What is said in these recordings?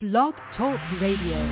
Blog Talk Radio.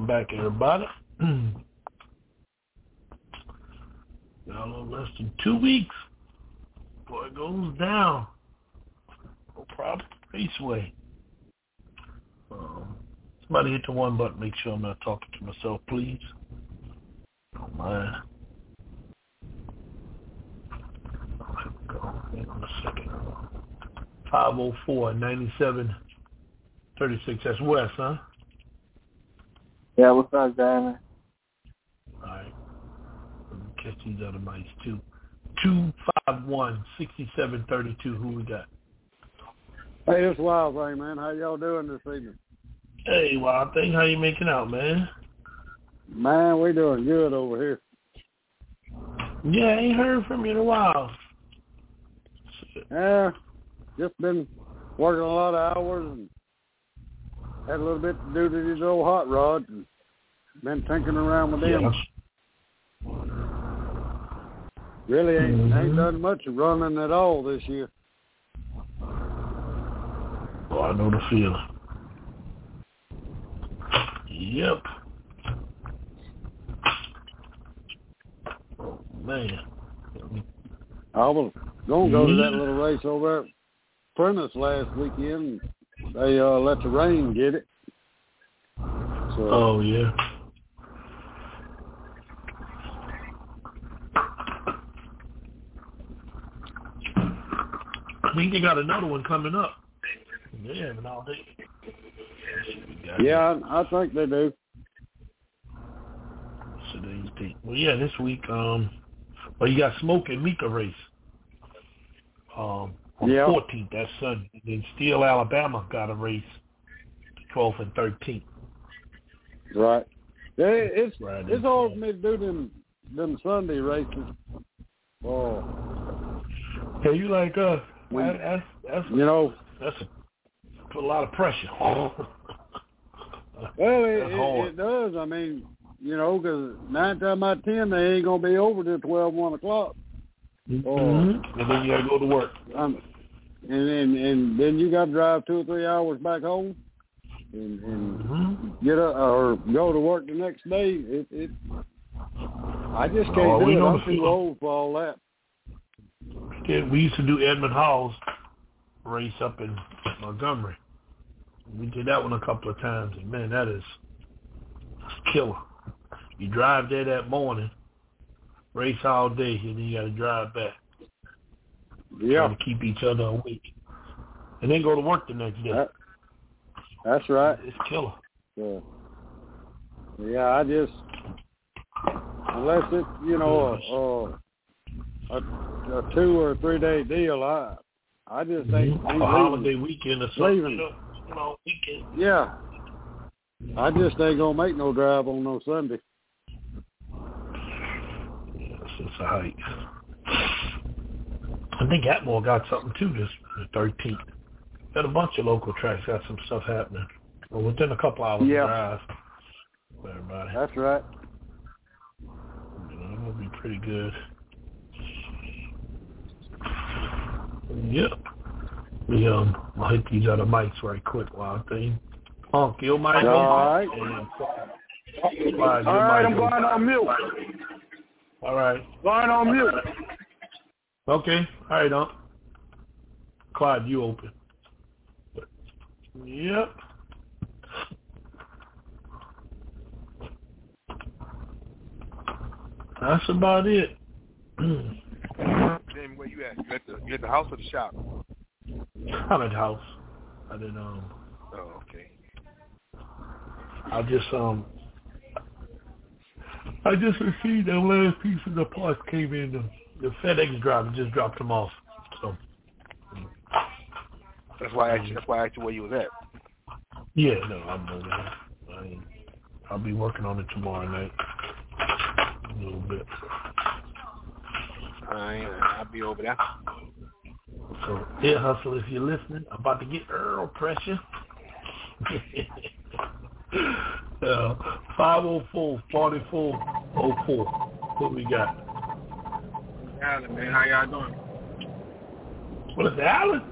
Welcome back, everybody. Got a little less than 2 weeks before it goes down. No problem. Raceway. Somebody hit the one button. Make sure I'm not talking to myself, please. Don't mind. Here we go. Hang on a second. 504-9736. That's West, huh? Yeah, what's up, Diamond? All right. Let me catch these other mics, too. 251-6732. Who we got? Hey, it's Wild Thing, man. How y'all doing this evening? Hey, Wild Thing. How you making out, man? Man, we doing good over here. Yeah, I ain't heard from you in a while. Yeah, just been working a lot of hours and had a little bit to do to these old hot rods and been tinkering around with them. Really ain't done much of running at all this year. Oh, I know the feeling. Yep. Oh, man. I was going to go to that little race over at Prentice last weekend. They let the rain get it. So, oh, yeah. I think they got another one coming up. Yeah, but all day. Yeah, I think they do. Today's date. Well, yeah, this week. Well, you got Smoke and Mika race. On the 14th, that's Sunday. Then Steele, Alabama got a race, 12th and 13th. Right. It's Friday. hard for me to do them Sunday races. Oh. Hey, you like that's that's a lot of pressure. Well, it does. I mean, because 9 times out of 10 they ain't gonna be over till 12, 1 o'clock. And then you gotta go to work. And then you got to drive 2 or 3 hours back home, and get up or go to work the next day. I just can't do it. I'm too old for all that. Yeah, we used to do Edmund Hall's race up in Montgomery. We did that one a couple of times, and man, that's killer. You drive there that morning, race all day, and then you got to drive back. Yeah. Trying to keep each other awake, and then go to work the next day. That's right. It's killer. Yeah, I just unless it's a 2 or 3 day deal, I just ain't a holiday weekend or something. Weekend. Yeah. I just ain't gonna make no drive on no Sunday. Yes, it's a hike. I think Atmore got something too this the 13th. Got a bunch of local tracks got some stuff happening. Well, within a couple hours drive for everybody. That's right. It'll be pretty good. Yep. I'll hit these other mics right quick while I think. Punk, your mic open. All right. All right, I'm going on mute. All right. Going on mute. Okay. All right, Unc. Clyde, you open. Yep. That's about it. Jamie, where you at? You at the house or the shop? I'm at the house. I didn't Oh, okay. I just received the last piece of the parts came in. The FedEx driver just dropped them off. So that's why I asked you where you was at. Yeah, no, I'm over there. I'll be working on it tomorrow night. A little bit. I'll be over there. So, yeah, Hustle, if you're listening, I'm about to get Earl pressure. 504-4404. What we got? Alan, man, how y'all doing? What is it, Alan?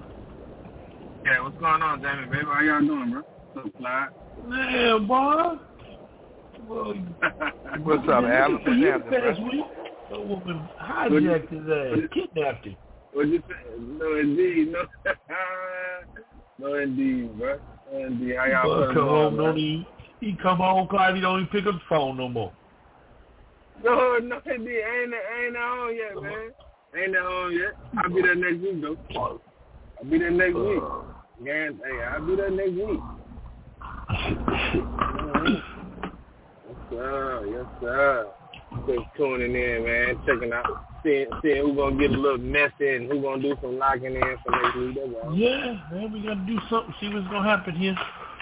Yeah, what's going on, Damon, baby? How y'all doing, bro? What's up, Clyde? Man, boy. Well, what's up, Alan? What's happening, past bro? week, a woman hijacked his ass, kidnapped him. What'd you say? No, indeed. No, no indeed, bro. No, indeed. How y'all But feeling, come home, man? he come home, Clyde, he don't even pick up the phone no more. No, indeed. Ain't at home yet, man. Ain't at home yet. I'll be there next week, though. I'll be there next week. Man, hey, I'll be there next week. Yes, sir. Just tuning in, man. Checking out, seeing who's gonna get a little messy and who's gonna do some locking in for next week. That's all. Yeah, man, we gotta do something. See what's gonna happen here.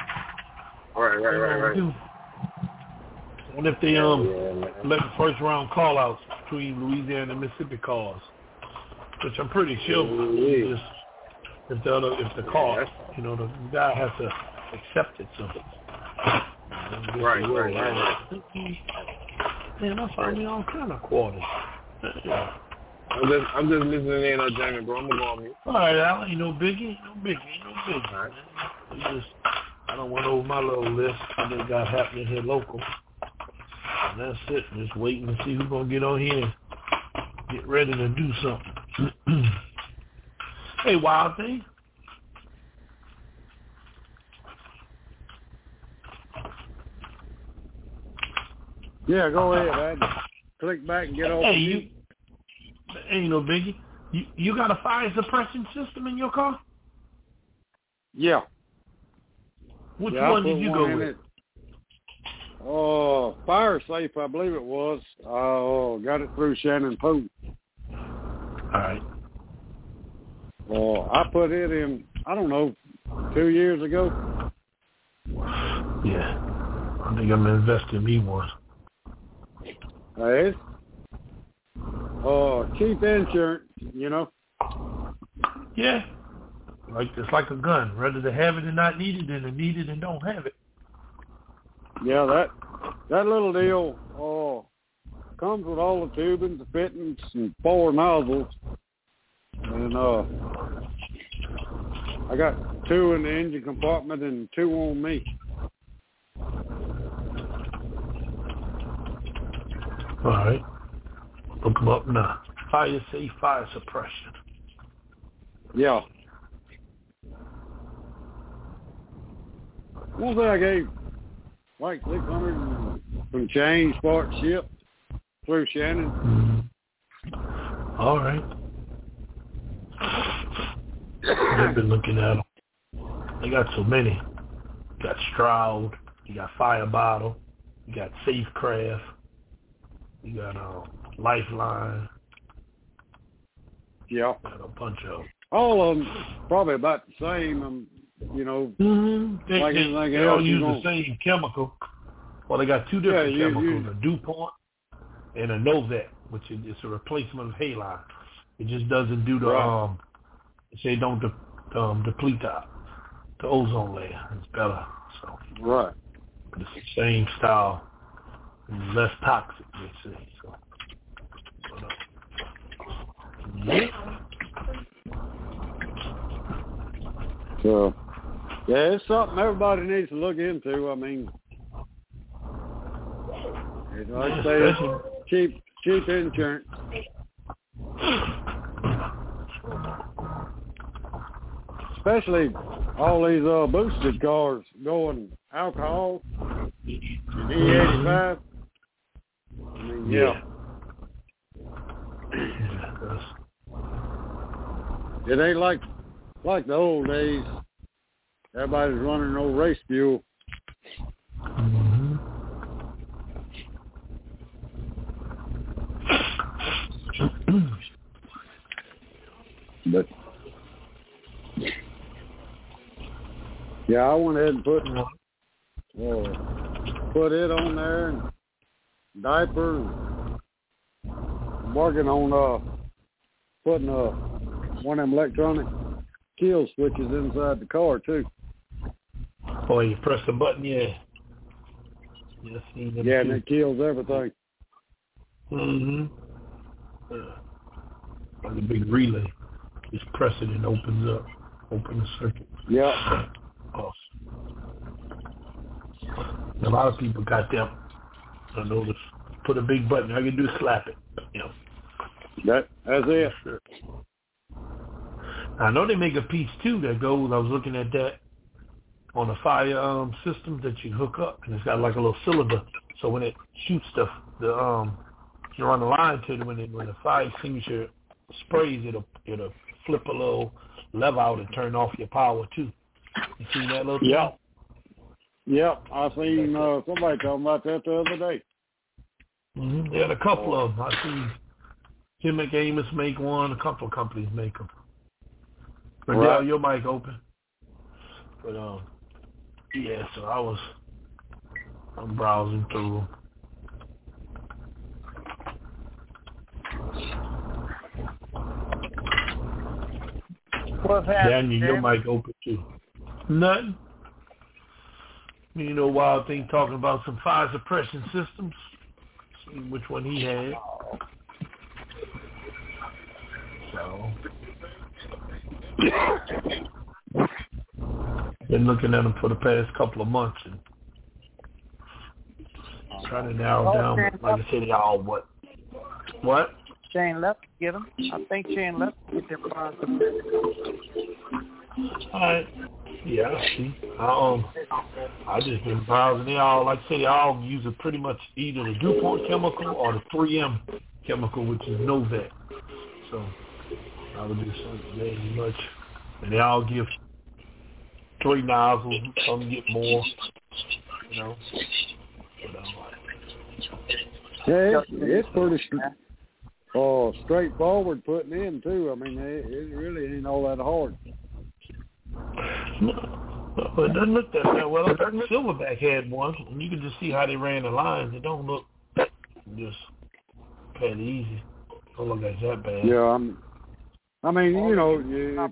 Right. What if they let the first round call outs between Louisiana and Mississippi cars, which I'm pretty sure if the call, the guy has to accept it. So Right. Man, I found me all kind of quarters. Yeah. I'm just listening in on Jamie, bro. I'm gonna go on mute. All right, Alan, ain't no biggie. All right. I don't want over my little list of what got happening here local. And that's it. Just waiting to see who's gonna get on here and get ready to do something. Hey, Wild Thing. Yeah, go ahead. I click back and get off. Hey, ain't no biggie. You got a fire suppression system in your car? Yeah. Which one did you go with? Fire Safe, I believe it was. Got it through Shannon Pope. All right. I put it in, I don't know, 2 years ago. Yeah. I think I'm investing me one. Hey. Cheap insurance, Yeah. It's like a gun. Rather to have it and not need it than to need it and don't have it. Yeah, that little deal comes with all the tubing, the fittings, and 4 nozzles. And I got 2 in the engine compartment and 2 on me. All right. Look them up now. Fire Safe Fire Suppression. Yeah. One thing I gave like 600 and some change spark ship through Shannon. Mm-hmm. All right. I've been looking at them. They got so many. You got Stroud. You got Fire Bottle. You got Safecraft. You got Lifeline. Yeah. Got a bunch of them. All of them probably about the same, Mm-hmm. They all use the same chemical. Well, they got 2 different chemicals, a DuPont and a Novec, which is a replacement of Halide. It just doesn't do the, don't deplete the ozone layer. It's better. So. Right. But it's the same style. It's less toxic, they say. So. Yeah. So, yeah, it's something everybody needs to look into. I mean, like I say, cheap insurance. Especially all these boosted cars going alcohol, E85. I mean, yeah. It ain't like the old days. Everybody's running no race fuel. Mm-hmm. But yeah, I went ahead and put it on there and diaper. I'm working on putting one of them electronic kill switches inside the car too. Oh, you press the button, yeah. Yeah, and it kills everything. Mm-hmm. Like a big relay. Just press it and opens the circuit. Yeah. Awesome. A lot of people got them I know this. Put a big button. All I can do is slap it. You know. That's it. Sure. I know they make a piece too that goes. I was looking at that on a fire system that you hook up, and it's got like a little cylinder. So when it shoots the you run the line to it, when the fire extinguisher sprays, it'll flip a little lever out and turn off your power too. You seen that little thing? Yep. I seen somebody talking about that the other day. Mm-hmm. They had a couple of them. I seen Tim McAmis make one. A couple of companies make them. But right. your mic open. But yeah. So I'm browsing through them. What's happening? Daniel, your mic open too. Nothing. You know, Wild Thing talking about some fire suppression systems. See which one he had. So, been looking at them for the past couple of months and trying to narrow down. Like I said, they all what? Shane left to get them. I think Shane left to get their fire suppression. All right. Yeah, I see. I just been browsing. They all, like I say, they all use pretty much either the DuPont chemical or the 3M chemical, which is Novec. So I would do something very much. And they all give 3 nozzles. Some get more, you know. Yeah, it's pretty straightforward putting in, too. I mean, it really ain't all that hard. No, it doesn't look that well. Silverback had one, and you can just see how they ran the lines. It don't look just kind of easy. Don't look like that bad. Yeah, I mean, you know, if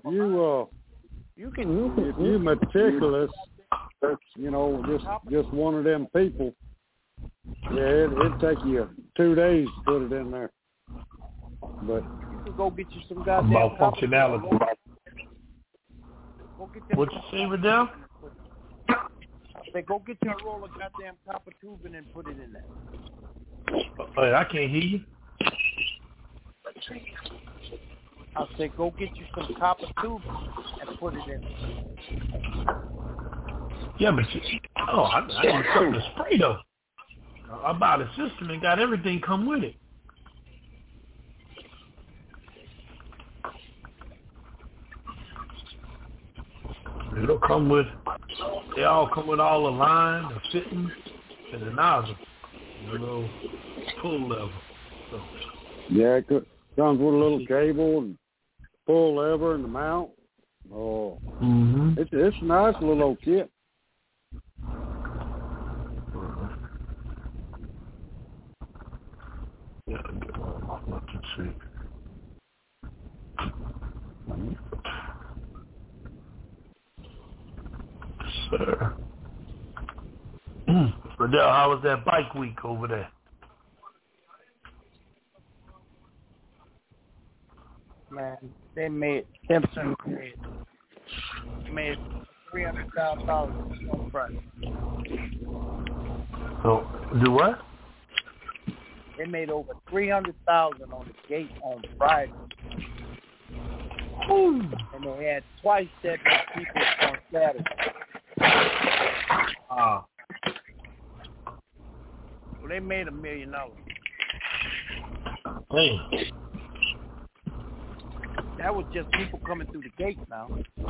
you meticulous, that's, you know, just one of them people. Yeah, it'd take you 2 days to put it in there. But you can go get you some goddamn about functionality. What you say, Riddell? I said, go get your roll of goddamn copper tubing and put it in there. Hey, I can't hear you. I said, go get you some copper tubing and put it in there. Yeah, but I need something to spray though. I bought a system and got everything come with it. It'll come with, they all come with all the line, the fitting, and the nozzle, and a little pull lever. So, yeah, it comes with a little cable and pull lever and the mount. Oh, it's a nice little old kit. Yeah, I'll get one. Let's see. Sir. Riddell, how was that bike week over there? Man, they made Simpson made $300,000 on Friday. Oh, do what? They made over $300,000 on the gate on Friday. Ooh. And they had twice that many people on Saturday. Well, they made $1 million. Hey. That was just people coming through the gate now.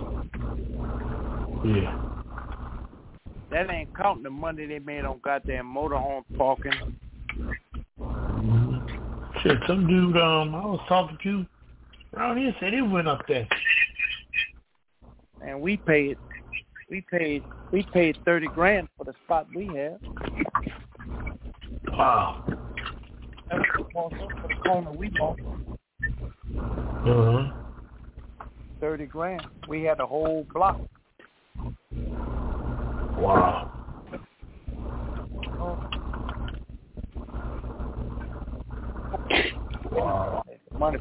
Yeah. That ain't counting the money they made on goddamn motorhome parking. Shit, some dude I was talking to around here said it went up there. And we paid $30,000 for the spot we had. Wow. That's the cost for the corner we bought. $30,000. We had a whole block. Wow. Wow. Money.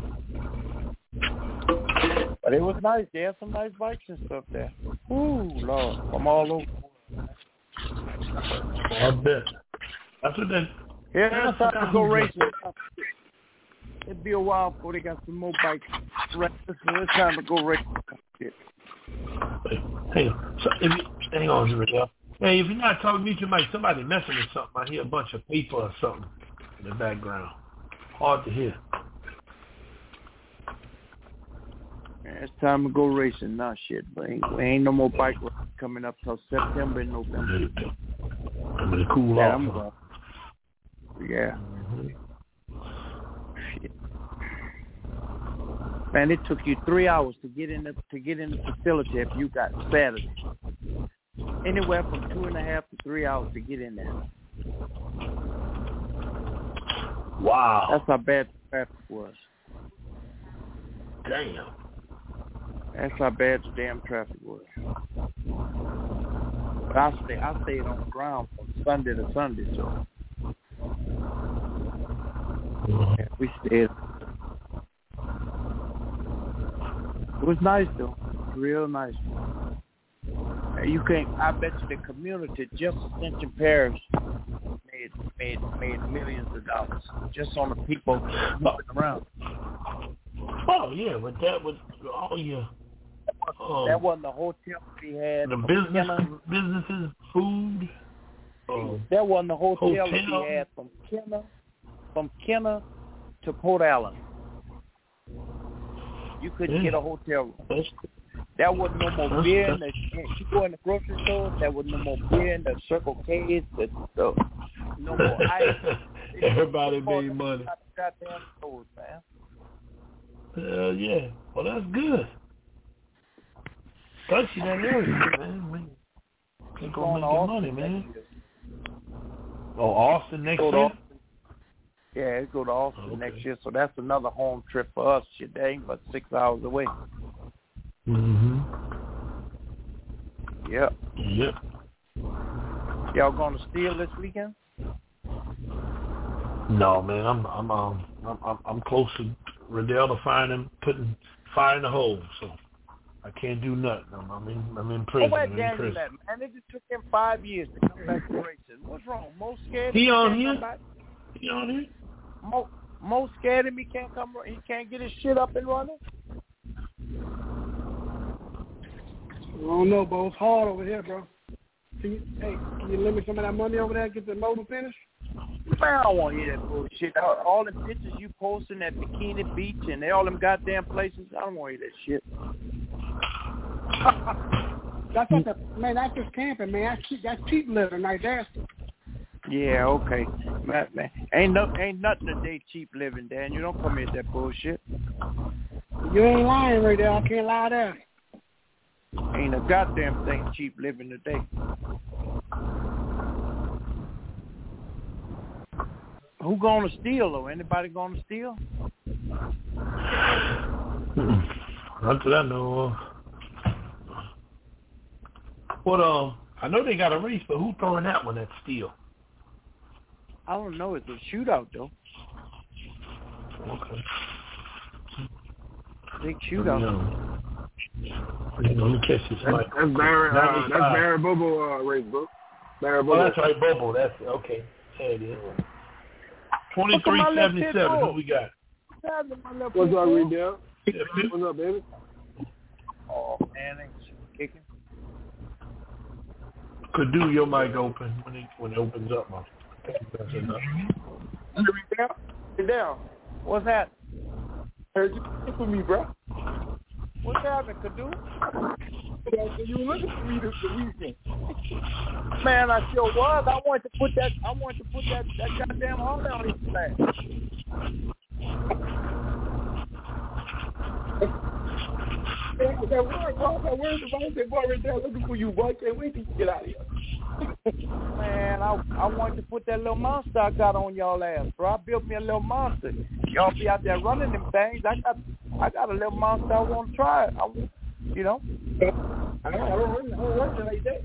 But it was nice. They had some nice bikes and stuff there. Ooh, Lord. From all over. I bet. That's what Yeah, it's time to go racing. It'll be a while before they got some more bikes. It's time to go racing. Shit. Hang on, Riddell. Hey, if you're not talking to me, you might somebody messing with something. I hear a bunch of paper or something in the background. Hard to hear. Man, it's time to go racing now, shit. But ain't no more bike coming up till September and November. I'm gonna cool yeah, off. I'm going. Yeah. Shit. Man, it took you 3 hours to get in the facility if you got Saturday. Anywhere from 2.5 to 3 hours to get in there. Wow. That's how bad the traffic was. Damn. That's how bad the damn traffic was. But I stayed on the ground from Sunday to Sunday, so we stayed. It was nice though, real nice. You can't. I bet you the community just Ascension Parish made millions of dollars just on the people moving around. Oh yeah, but that was that wasn't the hotel we had. The businesses, food. That wasn't the hotel that we had from Kenner to Port Allen. You couldn't get a hotel room. There wasn't no more beer in the. You go in the grocery store. There was no more beer in the Circle K's. No more ice. Everybody made money. Goddamn stores, man. Yeah. Well, that's good. Especially that area, man. They're going to make money, man. Oh, Austin next year? Yeah, it's go to Austin next year, so that's another home trip for us. Shit, that ain't but 6 hours away. Mm-hmm. Yep. Y'all going to Steel this weekend? No, man. I'm close to Riddell to putting fire in the hole, so I can't do nothing. I'm in prison. Oh, wait, Daniel, man. It just took him 5 years to come back to racing. What's wrong? Mo scared. He on here? He on here? Mo scared him. He can't get his shit up and running. I don't know, bro. It's hard over here, bro. Can you lend me some of that money over there and get the motor finished? Man, I don't want to hear that bullshit. All the pictures you posting at Bikini Beach and all them goddamn places, I don't want to hear that shit. That's just camping, man. That's cheap living right there. Yeah, okay. Man, ain't nothing today cheap living, Dan. You don't come here with that bullshit. You ain't lying right there. I can't lie there. Ain't a goddamn thing cheap living today. Who going to steal, though? Anybody going to steal? Not that I know of. But I know they got a race, but who throwing that one at steal? I don't know. It's a shootout, though. Okay. Big shootout. Let me catch this mic. That's Barry Bobo race, bro. Barry Bobo. Oh, that's right, Bobo. That's okay. There it is. 2377. Who we got? What's up, Riddell? What's up, baby? Oh man, ain't kicking. Could do your mic open when it opens up, man. Riddell, what's that? Heard you for me, bro. What's happening, Kadu? You were looking for me this weekend. Man, I sure was. I wanted to put that goddamn Honda on his back. Where's the boy right there looking for you, boy? Can't wait to get out of here. Man, I wanted to put that little monster I got on y'all ass, bro. I built me a little monster. Y'all be out there running them things. I got a little monster I want to try. I don't run like that.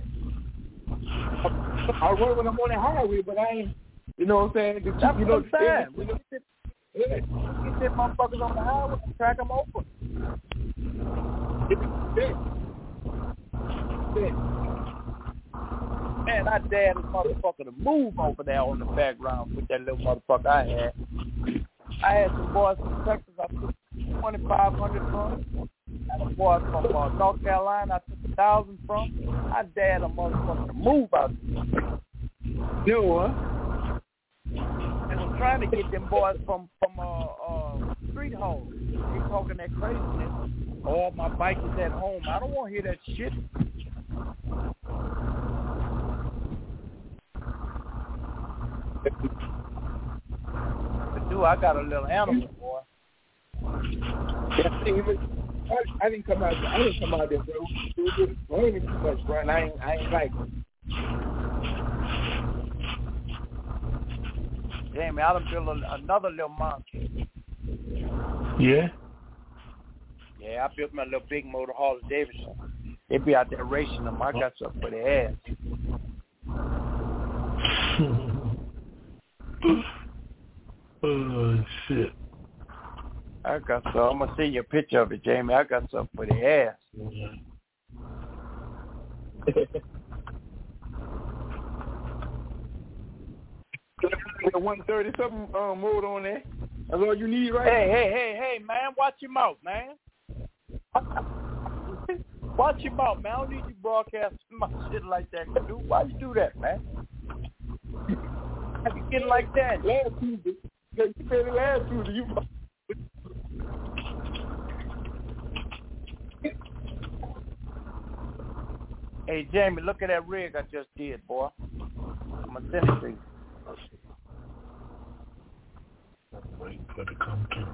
I run when I'm on the highway, but I ain't. You know what I'm saying? That's what I'm saying. We get them motherfuckers on the highway and track them over. Man, I I dared this motherfucker to move over there on the background with that little motherfucker I had. I had some boys from Texas I took 2,500 from. I had a boy from North Carolina I took 1,000 from. I dared a motherfucker to move out there. You know what? And I'm trying to get them boys from Street Home. They talking that craziness. Oh, my bike is at home. I don't want to hear that shit. Dude, I got a little animal, boy. I didn't come out there, bro. It ain't too much, bro. And I ain't like it. Jamie, I done built another little monster. Yeah? Yeah, I built my little big motor Harley Davidson. They be out there racing them. I got something for their ass. Oh, shit. I got some. I'm going to send you a picture of it, Jamie. I got something for their ass. The 130 something mode on there. That's all you need, right? Hey, man, watch your mouth, man. Watch your mouth, man. I don't need you broadcasting my shit like that, dude. Why you do that, man? How you get like that? Last Tuesday. You said it last Tuesday. You... Hey, Jamie, look at that rig I just did, boy. I'm going to send it to you. Wait for it to come through.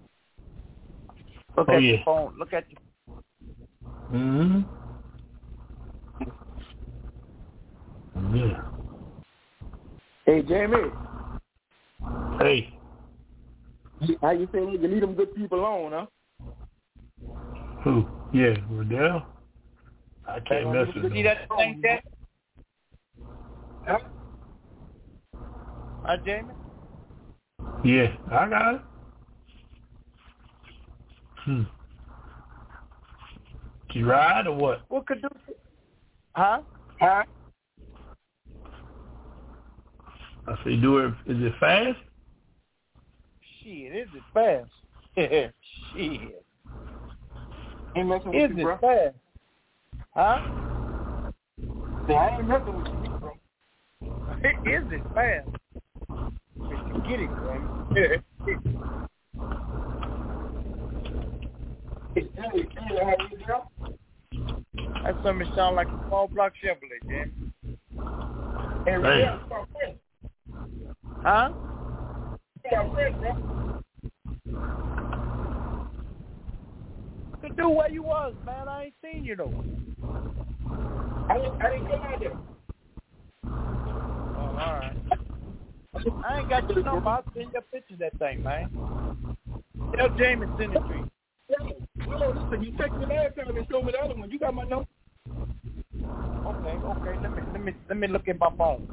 Look at your phone. Look at your... Mm-hmm. Yeah. Hey, Jamie. Hey. How you saying you leave them good people on, huh? Who? Yeah, Riddell? I can't mess with them. See that thing, Jack? Huh? Jamie? Yeah, I got it. You ride or what? What could do? Huh? Huh? I say, do it. Is it fast? Shit, is it fast? Shit. Ain't messing with Is you, it bro. fast? Huh? Yeah, I ain't messing with you, bro. Is it fast? If you get it, man. That something sound like a small block Chevrolet, Jim. Hey. Huh? Could do where you was, man. I ain't seen you though. I didn't come out there. Oh, all right. I ain't got your number. I'll send you a picture of that thing, man. Tell Jamie send it to you. No, listen, you texted me last time and showed me the other one. You got my number? Okay. Let me look at my phone.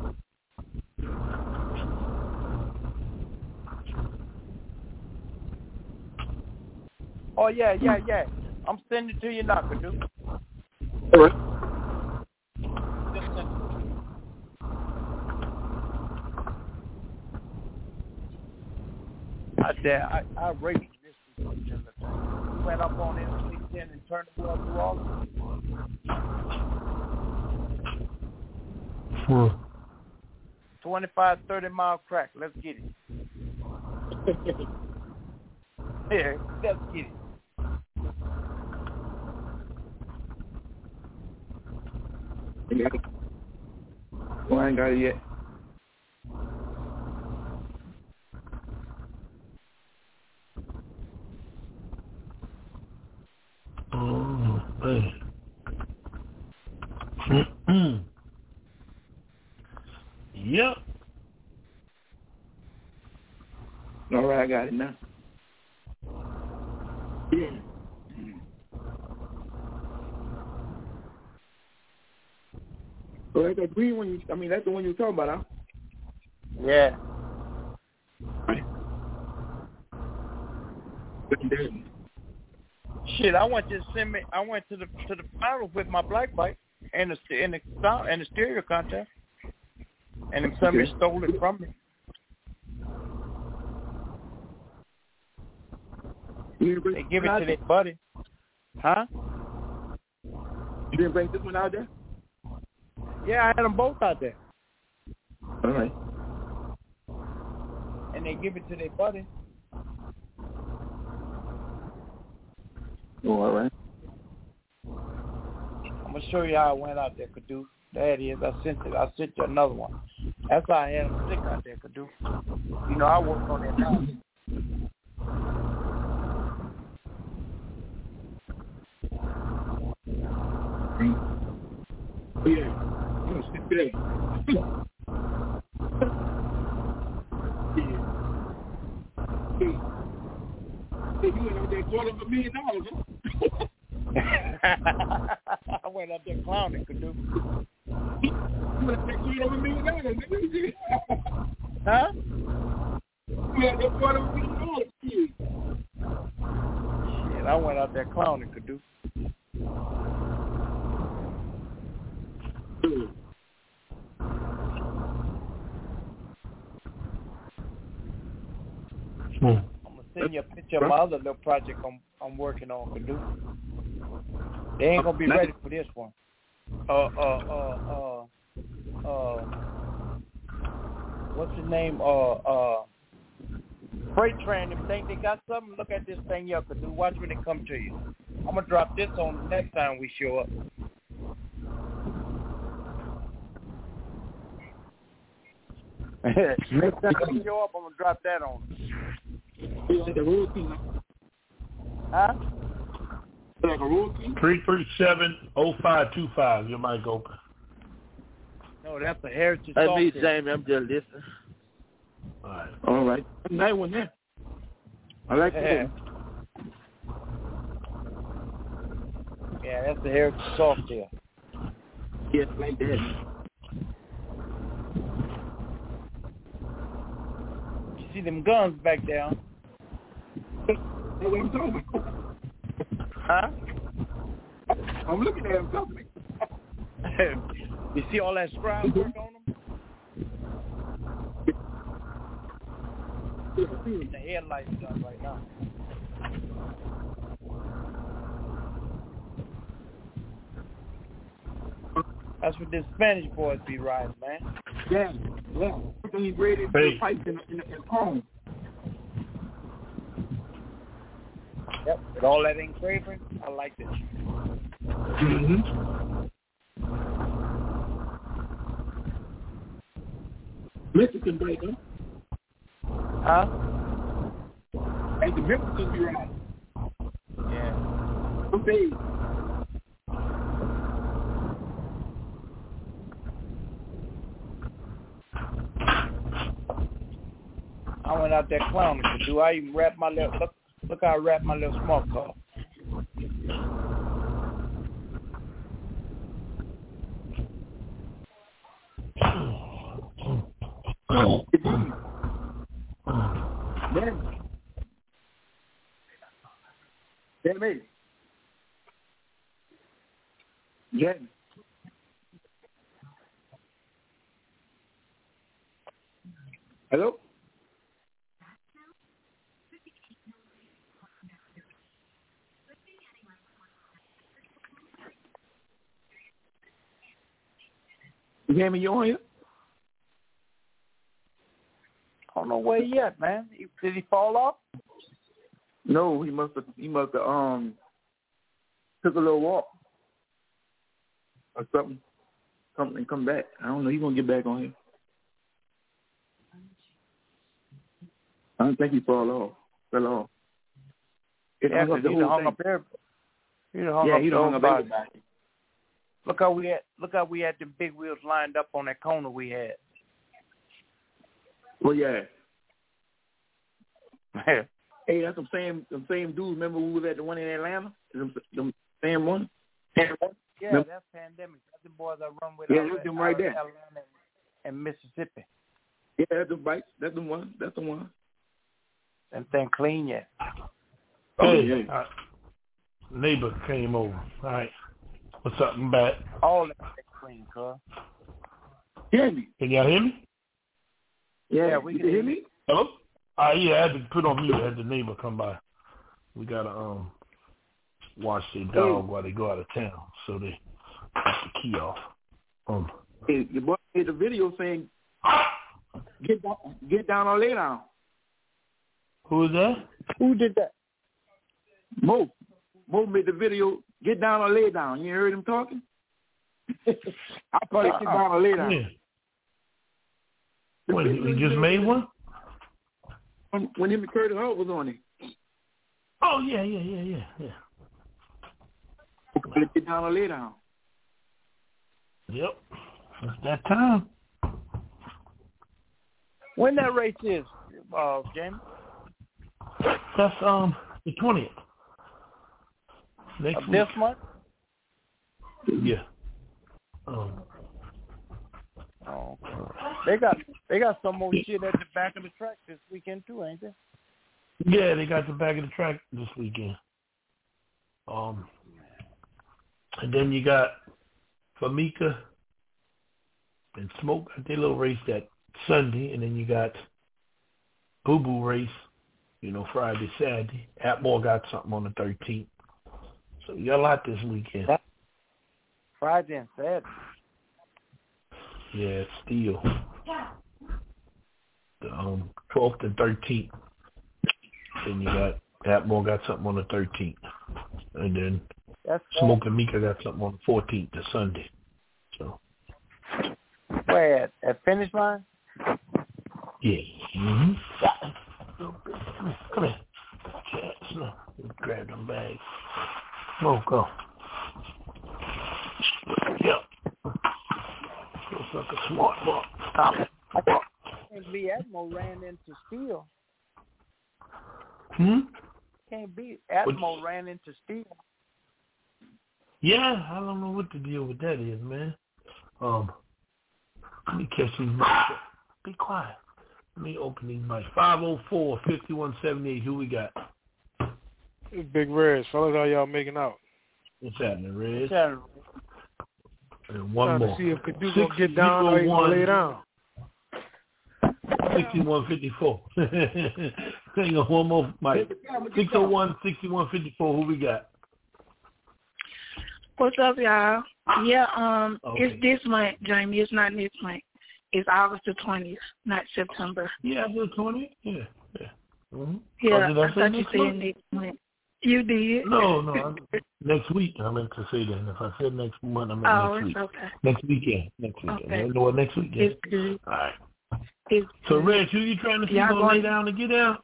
Oh yeah. I'm sending it to you now, Kadu. All right. Just send it. I rated this weekend. We went up on NC10 and turned the world through all of it. 25, 30-mile crack. Let's get it. Yeah, let's get it. Well, I ain't got it yet. Oh, man. Yep. All right, I got it now. So that's that green one. That's the one you were talking about, huh? Yeah. Right. Shit, I went to the finals with my black bike and the stereo contest. And if somebody stole it from me. They give it to their buddy. Huh? You didn't bring this one out there? Yeah, I had them both out there. All right. And they give it to their buddy. Oh, all right. I'm going to show you how I went out there, Kadu. There it is. I sent you another one. That's how I had them stick out there, Kadu. You know, I work on that now. Oh, yeah. I'm going to sit there. Hey, you went out there $250,000, huh? I went out there clowning, Kadu. You went out there $250,000, nigga. Huh? You went out there $250,000, shit. Shit, I went out there clowning, Kadu. I'm gonna send you a picture of my other little project I'm working on, Kadu. They ain't gonna be ready for this one. What's his name? Freight train. If they got something, look at this thing here, Kadu. Watch when it come to you. I'm gonna drop this on the next time we show up. Next time we show up, I'm gonna drop that on. Like a road team. Huh? Like a road team? 337-0525. Your mic open. No, that's a heritage. That's me, Jamie. I'm just listening. All right. Nice one there. I like that. Yeah, that's the heritage soft there. Yes, like that. You see them guns back there? That's what I'm talking about. Huh? I'm looking at him talking. You see all that scribe work on them? The headlights done right now. That's what the Spanish boys be riding, man. Yeah. Everything ready to the pipes in the home. Yep, with all that engraving, I like this. Mm-hmm. Mexican break, huh? Huh? Hey, the Mexicans be right. Yeah. Okay. I went out there clowning. Do I even wrap my little look how I wrap my little small car. Jamie. Jamie. Hello? Jamie, you on here? I don't know where he at, man. Did he fall off? No, he must have took a little walk or something and come back. I don't know. He's gonna get back on here. I don't think he fell off. It Yeah, hung up the he whole hung thing. up there. He hung He hung up everybody. everybody. Look how we had the big wheels lined up on that corner we had. Well, yeah. Hey, that's the same dudes. Remember we was at the one in Atlanta? The same one? Yeah, Remember? that's Pandemic. That's the boys I run with. Yeah, that's them right there. Atlanta and Mississippi. Yeah, that's the bike. That's the one. That thing clean yet. Hey, neighbor came over. All right. What's up? I'm back. All that clean, cuz. Hear me? Can y'all hear me? Yeah, we can hear me. Hello? Yeah, I had to put on mute. I had the neighbor come by. We gotta watch their dog while they go out of town, so they put the key off. Your boy made the video saying, "Get down or lay down." Who is that? Who did that? Mo made the video. Get down or lay down. You heard him talking? I call it get down or lay down. Yeah. When he just made one? When him and Curtis Hart was on it. Oh yeah. Get down or lay down. Yep. It's that time. When that race is, Jamie? That's the 20th. Next of this month? Yeah. They got some more shit at the back of the track this weekend too, ain't they? Yeah, they got the back of the track this weekend. And then you got Famika and Smoke at their little race that Sunday, and then you got Boo Boo race, Friday, Saturday. Atmore got something on the 13th. So you got a lot this weekend. Friday and Saturday. Yeah, it's still the 12th and 13th. Then you got Atmore got something on the 13th, and then Smoke and Mika got something on the 14th, the Sunday. So where at finish line? Yeah. Mm-hmm. Come here. No, grab them bags. Go. Yep. Looks like a smart boy. Stop it. Can't be Atmo ran into Steele. Can't be Atmo ran into Steele. Yeah, I don't know what the deal with that is, man. Let me catch these mics. Be quiet. Let me open these mics. 504-5178. Who we got? It's Big Reg. Fellas, how y'all making out? What's happening, Reg? What's happening? And one more. To see if Kadu gonna get down or he gonna lay down. 6154. Hang on, one more, Mike. 601-6154. Who we got? What's up, y'all? Yeah, Okay. It's this month, Jamie. It's not this month. It's August the 20th, not September. Yeah, the 20th. Yeah. Mm-hmm. Yeah, I thought you said next month. You did? No. Next week, I meant to say that. If I said next month, I meant next week. Okay. Next weekend. Okay. You know what next weekend? It's good. All right. It's so, good. Reg, who you trying to see go lay down to get down?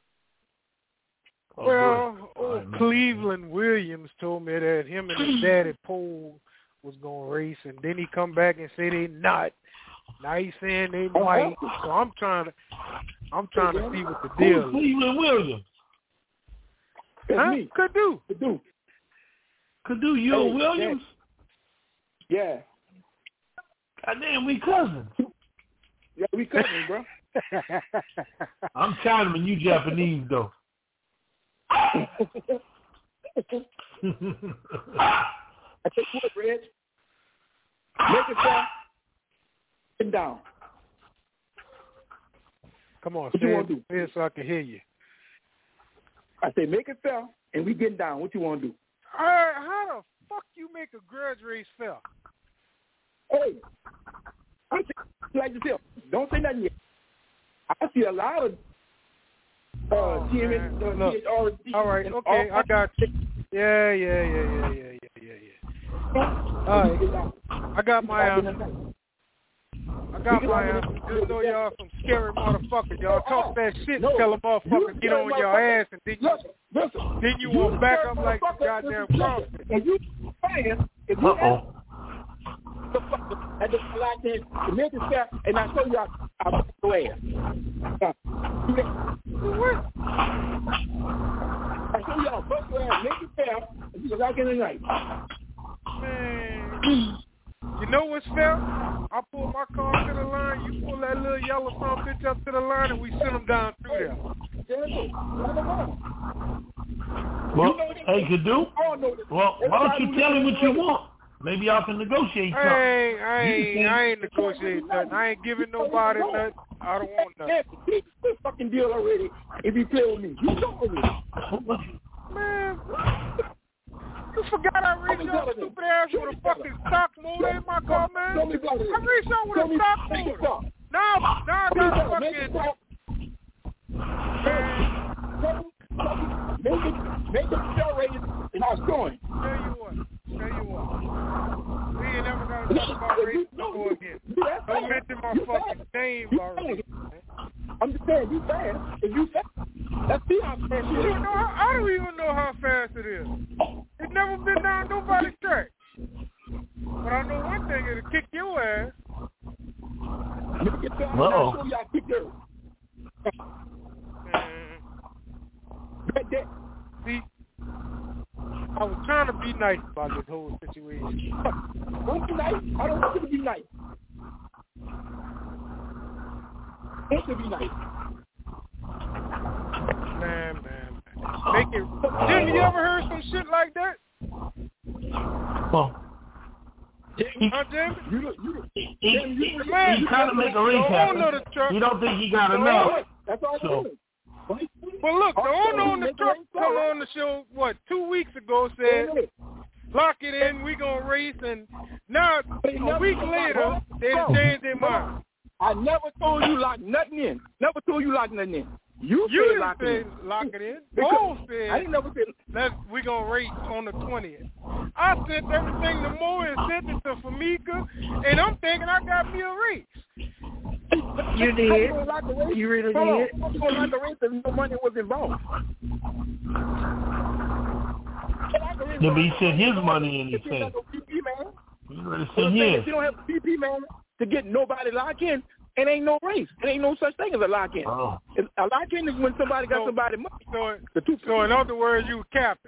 Cleveland Williams told me that him and his daddy Pole was going to race, and then he come back and say they not. Now he's saying they might. So I'm trying to see what the deal is. Cleveland Williams. Huh? Kadu, you and Williams? Yeah. Goddamn, we cousins. Yeah, we cousins, bro. I'm Chinaman, you Japanese, though. I take what, Reg? Make it fast and down. Come on, what you want to do? So I can hear you. I say make it fair, and we getting down. What you want to do? How the fuck you make a grudge race fair? Hey, I'm like yourself. Don't say nothing yet. I see a lot of TMS. All right, okay, I got you. Yeah. All right, I got my answer. Just know y'all some scary motherfuckers. Y'all talk that shit and tell a motherfucker get on your ass, and then you won't back up like the goddamn crossing. And you saying if you ask the fucker at the like that to make it fair, and I show you I'll go ass. What? I show you I'll bust your ass, make it fair, and you go back in the night. Man. You know what's fair? I pull my car to the line, you pull that little yellow son bitch up to the line, and we send them down through there. Well, hey, Kadu, well, why don't you tell him what you want? Maybe y'all can negotiate something. I ain't negotiating nothing. I ain't giving nobody nothing. I don't want nothing. Keep this fucking deal already if you play with me. You know already. Man, you forgot I reached out stupid ass with a fucking stock motor in my car, man? I reached out with a stock motor. Now I got fucking... Make the accelerated and I was going. Tell you what. We ain't never gonna talk about race before again. Don't mention my fucking name already. I'm just saying, you fast. If you fast, that's the how fast it is. I don't even know how fast it is. It's never been down nobody's track. But I know one thing, it'll kick your ass. Uh-oh. Y'all kick yours. See, I was trying to be nice about this whole situation. Don't be nice. I don't want you to be nice. It should be nice. Man. Make it. Jimmy, you ever heard some shit like that? Well, Jimmy? He's trying to make a race happen. He don't think he got enough. That's all so. Well, look, the owner on the truck come on the show, 2 weeks ago said, lock it in, we going to race, and now a week later, they changed their mind. I never told you lock nothing in. Never told you lock nothing in. You didn't lock say lock it in. Bo said, I didn't never say we going to race on the 20th. I sent everything to Mo and sent it to Famika, and I'm thinking I got me a race. You did. You really did. I was going to like the race if no money was involved. Then he sent his money in, he said. He already sent his. If you don't have a PP, man, to get nobody lock in, it ain't no race. It ain't no such thing as a lock in. Oh. A lock in is when somebody got somebody money. So in other words, you capping.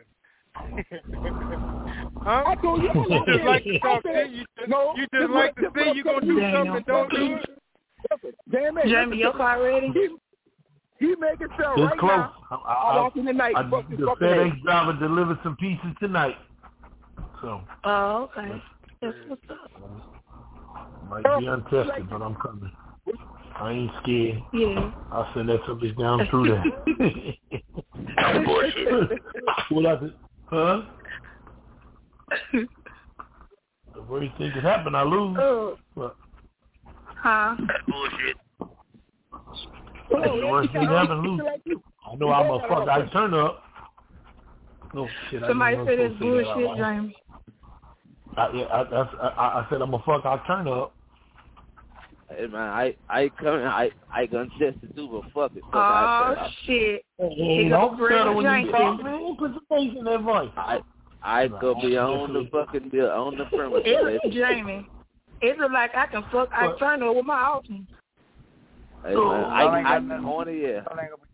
Huh? I told you. You just like to talk shit. You just like to say you gonna do something, don't do it. Damn it. Jamie, your car ready? He make it sell it's right close. now. I'll walk in the night. The FedEx driver delivered some pieces tonight. So. Oh, okay. That's what's up. Might be untested, but I'm coming. I ain't scared. Yeah. I'll send that something down through there. What I said? Huh? The worst thing could happen, I lose. What? Huh? Bullshit. The worst thing happen, lose. I know I'm a fuck. I turn up. No shit. Somebody said it's bullshit, James. I said I'm a fuck. I turn up. Hey man, I gonna test it too, but fuck it. Shit. Hey, don't settle when you talk, man. Put some face in that voice. I go be on the fucking bill on the premises. Jamie. It's like I can fuck. I turn up with my options. Hey man, I'm on it. Yeah.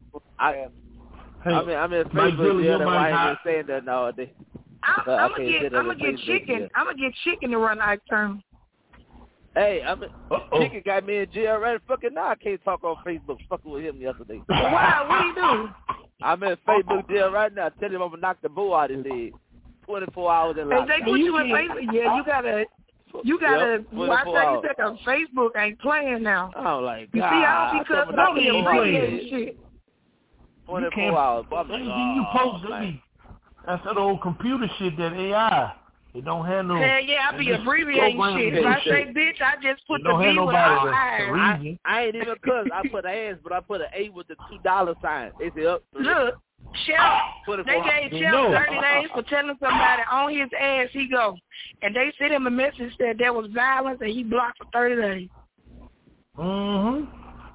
I'm in Facebook the other night and saying that nowadays. I'm gonna get chicken. I'm gonna get chicken to run Ike term. Hey, chicken got me in jail right fucking now. I can't talk on Facebook. Fucking with him yesterday. Why? What do you do? I'm in Facebook jail right now. Tell him I'm gonna knock the bull out his leg. 24 hours in lockdown. They put you in Facebook. Yeah, you gotta. Watch that. You said on Facebook ain't playing now. Oh, like you see, I don't be cussing on the abbreviated shit. 24 hours. You post it. That's that old computer shit, that AI. It don't have no... Hell yeah, I be abbreviating shit. If I say bitch, I just put the B with all eyes. I ain't even cuss. I put ass, but I put an A with the $2 sign. Is it up? Look, Shell, they gave Shell 30 days for telling somebody on his ass he go. And they sent him a message that there was violence and he blocked for 30 days. Mm-hmm.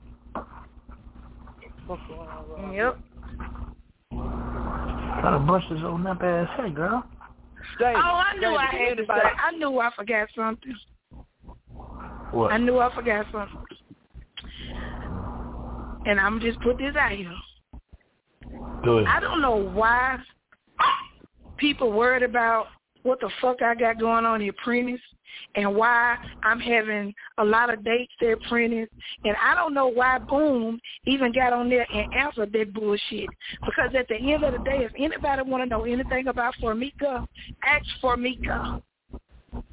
Yep. Gotta brush his old nap ass head, girl. I knew I had to say. I knew I forgot something. What? I knew I forgot something. And I'm just put this out here. Go ahead. I don't know why people worried about what the fuck I got going on in Apprentice and why I'm having a lot of dates at Apprentice. And I don't know why Boom even got on there and answered that bullshit. Because at the end of the day, if anybody want to know anything about Formika, ask Formika.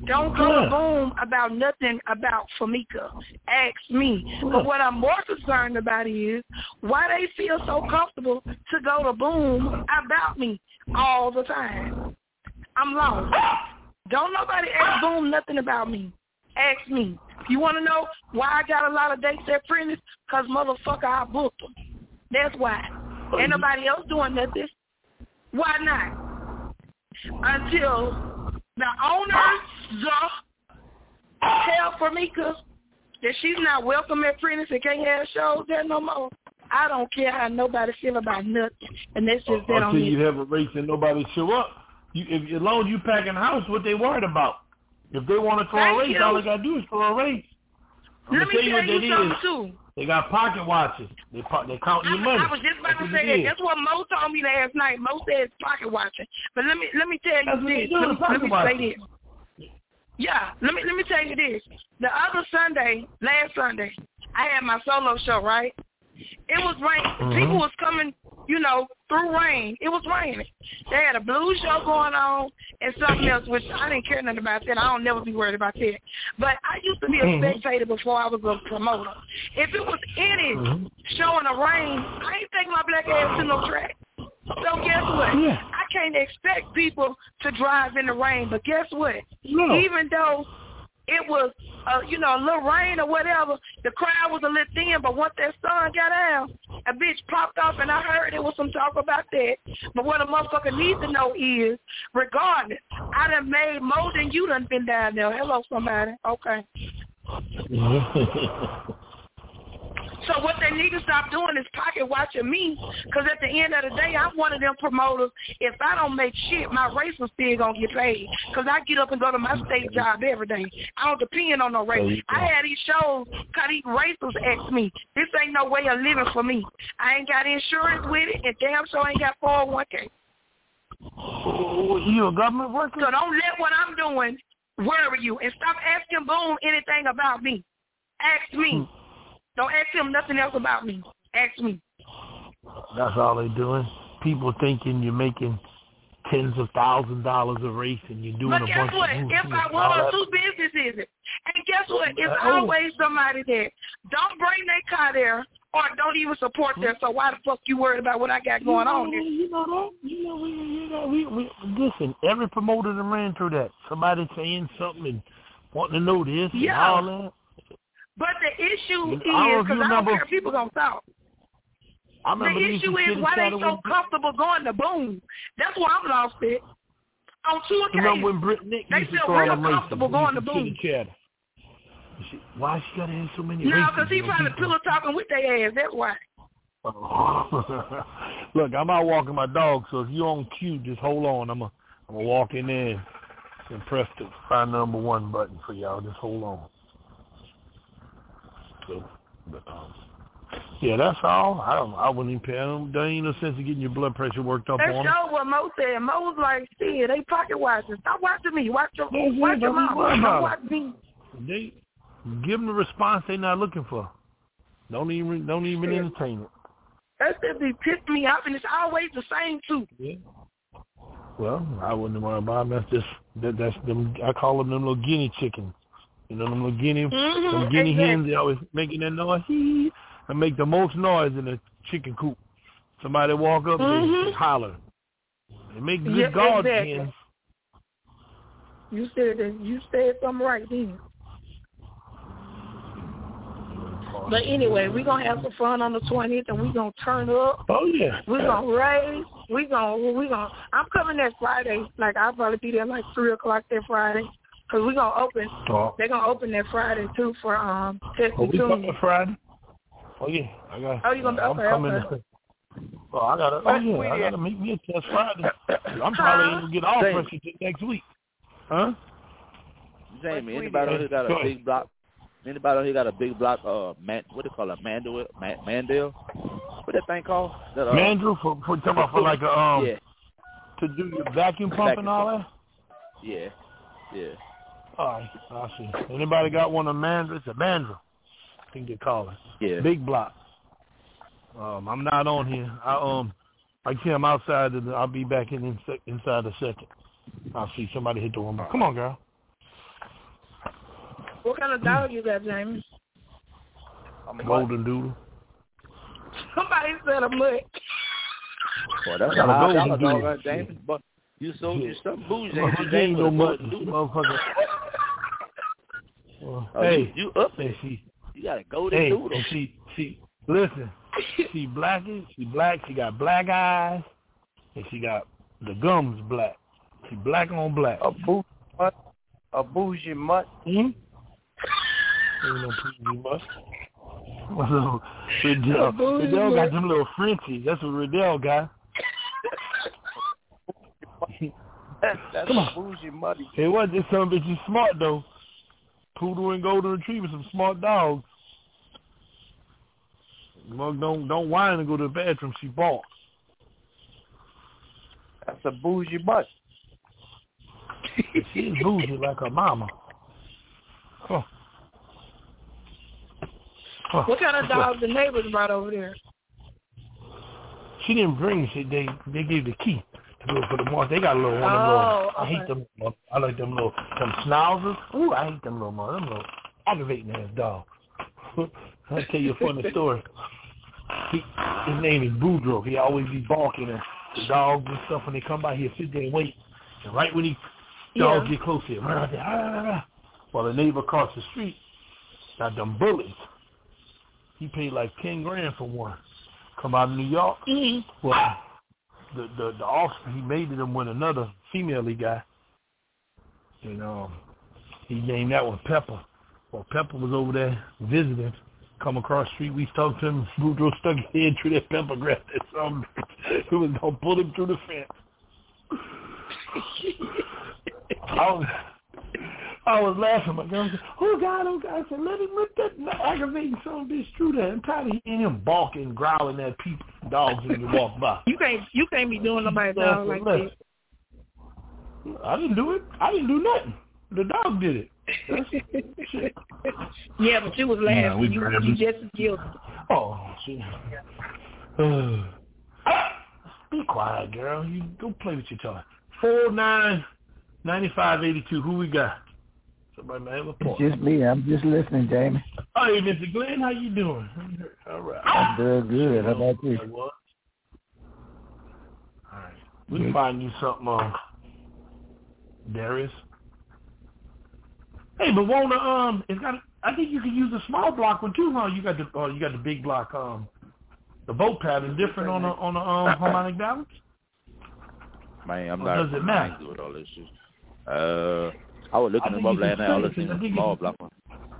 Don't go to Boom about nothing about Famika. Ask me. But what I'm more concerned about is why they feel so comfortable to go to Boom about me all the time. I'm lost. Don't nobody ask Boom nothing about me. Ask me. You want to know why I got a lot of dates at Prentice? Because, motherfucker, I booked them. That's why. Ain't nobody else doing nothing. Why not? Until the owners tell Famika that she's not welcome at Prentice and can't have shows there no more. I don't care how nobody feel about nothing. And that's just that on Until you have a race and nobody show up. As long as you pack in the house, what they worried about? If they want to throw a race, all they got to do is throw a race. Let me tell you something, too. They got pocket watches. They count your money. I was just about to say that. That's what Mo told me last night. Mo said it's pocket watching. But let me tell you this. Let me say this. Yeah, let me tell you this. The other Sunday, last Sunday, I had my solo show, right? It was raining. People was coming, through rain. It was raining. They had a blues show going on and something else, which I didn't care nothing about that. I don't never be worried about that. But I used to be a spectator before I was a promoter. If it was any show in the rain, I ain't taking my black ass to no track. So guess what? I can't expect people to drive in the rain, but guess what? Even though it was, a little rain or whatever, the crowd was a little thin, but once that sun got out, a bitch popped off, and I heard there was some talk about that. But what a motherfucker needs to know is, regardless, I done made more than you done been down there. Hello, somebody. Okay. So what they need to stop doing is pocket watching me, because at the end of the day, I'm one of them promoters. If I don't make shit, my racers still going to get paid, because I get up and go to my state job every day. I don't depend on no race. I had these shows because these racers ask me, this ain't no way of living for me. I ain't got insurance with it, and damn sure ain't got 401k. You a government worker? So don't let what I'm doing worry you, and stop asking Boom anything about me. Ask me. Don't ask him nothing else about me. Ask me. That's all they're doing. People thinking you're making tens of thousands of dollars a race and you're doing a bunch of... But guess what? If I was, whose business is it? And guess what? It's always somebody there. Don't bring their car there or don't even support there. So why the fuck you worried about what I got going on here? You know that? We listen, every promoter that ran through that. Somebody saying something and wanting to know this and all that. But the issue is, because I don't care if people going to talk. The issue is why they so comfortable going to Boom. That's why I'm lost it. On 2 occasions, remember when Britt Nick they feel real comfortable going to Boom. Why she got to have so many races? No, because he probably pillow talking with their ass. That's why. Look, I'm out walking my dog, so if you're on cue, just hold on. I'm gonna walk in there and press the find number 1 button for y'all. Just hold on. So, but, yeah, that's all. I wouldn't even pay. There ain't no sense of getting your blood pressure worked up on it. That's what Mo said. Mo was like, "Shit, they pocket watching. Stop watching me. Watch your mouth. Don't watch me." They give them the response they're not looking for. Don't even entertain it. That shit be pissed me off, and it's always the same too. Yeah. Well, I wouldn't worry about them. That's them. I call them little guinea chickens. You know, them little guinea hens, they always making that noise. And make the most noise in the chicken coop. Somebody walk up and holler. They make good guard hens. You said something right then. But anyway, we're going to have some fun on the 20th, and we're going to turn up. Oh, yeah. We're going to race. I'm coming that Friday. Like, I'll probably be there like 3 o'clock that Friday. Because we're going to open. They're going to open that Friday, too, for testing we coming Friday? Oh, yeah. You're going to be okay. I got to make me a test Friday. I'm probably going to get all pressure next week. Huh? Jamie, anybody else got a big block? Anybody else got a big block? What do you call it? Mandel? What that thing called? Mandel for like a to do your vacuum pump and all that. Yeah. All right, I see. Anybody got one of Mandel? It's a Mandel, I think they call it. Yeah. Big block. I'm not on here. I see I'm outside. I'll be back inside a second. I'll see somebody hit the one. Come on, girl. What kind of dog you got, James? Golden Doodle. Somebody said a mutt. Well, that's a $5 dog, James. But you so bougie. Ain't no mutton, motherfucker. Hey, you up there? You got a golden doodle. She, listen. She black. She got black eyes, and she got the gums black. She black on black. A bougie mutt. Ain't no bougie mutt. Riddell got them little Frenchies. That's what Riddell got. That's Come a on. bougie muddy. It wasn't just some bitches smart though. Poodle and golden retriever, some smart dogs. Mug don't whine and go to the bathroom. She balks. That's a bougie mutt. She is bougie like her mama. Huh. What kind of dogs the neighbors brought over there? She didn't bring shit. They gave the key to go for the mark. They got a little one. I hate them. I like them schnauzers. Ooh, I hate them little aggravating ass dogs. I'll tell you a funny story. His name is Boudreaux. He always be barking at the dogs and stuff. When they come by, he'll sit there and wait. And right when dogs get close to him, right out there, while the neighbor across the street got them bullies. He paid like $10,000 for one. Come out of New York. Mm-hmm. Well, the offspring, he mated him with another female he got. And he named that one Pepper. Well, Pepper was over there visiting. Come across the street, we talked to him. Boudreaux stuck his head through that pepper grass. It was gonna pull him through the fence. I was laughing. My girl said, "Oh God!" I said, "Let him rip that aggravating son of a bitch through there." I'm tired of hearing him barking, growling at people, dogs when you walk by. You can't be doing nobody's dog like that. I didn't do it. I didn't do nothing. The dog did it. Yeah, but you was laughing. You just guilty. Oh, shit. Be quiet, girl. You go play with your toy. 499582. Who we got? Somebody may have a point. It's just me. I'm just listening, Jamie. Hey, Mr. Glenn, how you doing? All right. I'm doing good. How about you? All right. We can find you something, Darius. Hey, but it's got. I think you can use a small block one too, huh? You got the big block. The boat pattern different on a harmonic balance. Man, I'm not. Does it matter? With all this shit. I was looking them up last night. I was listening to the small block one.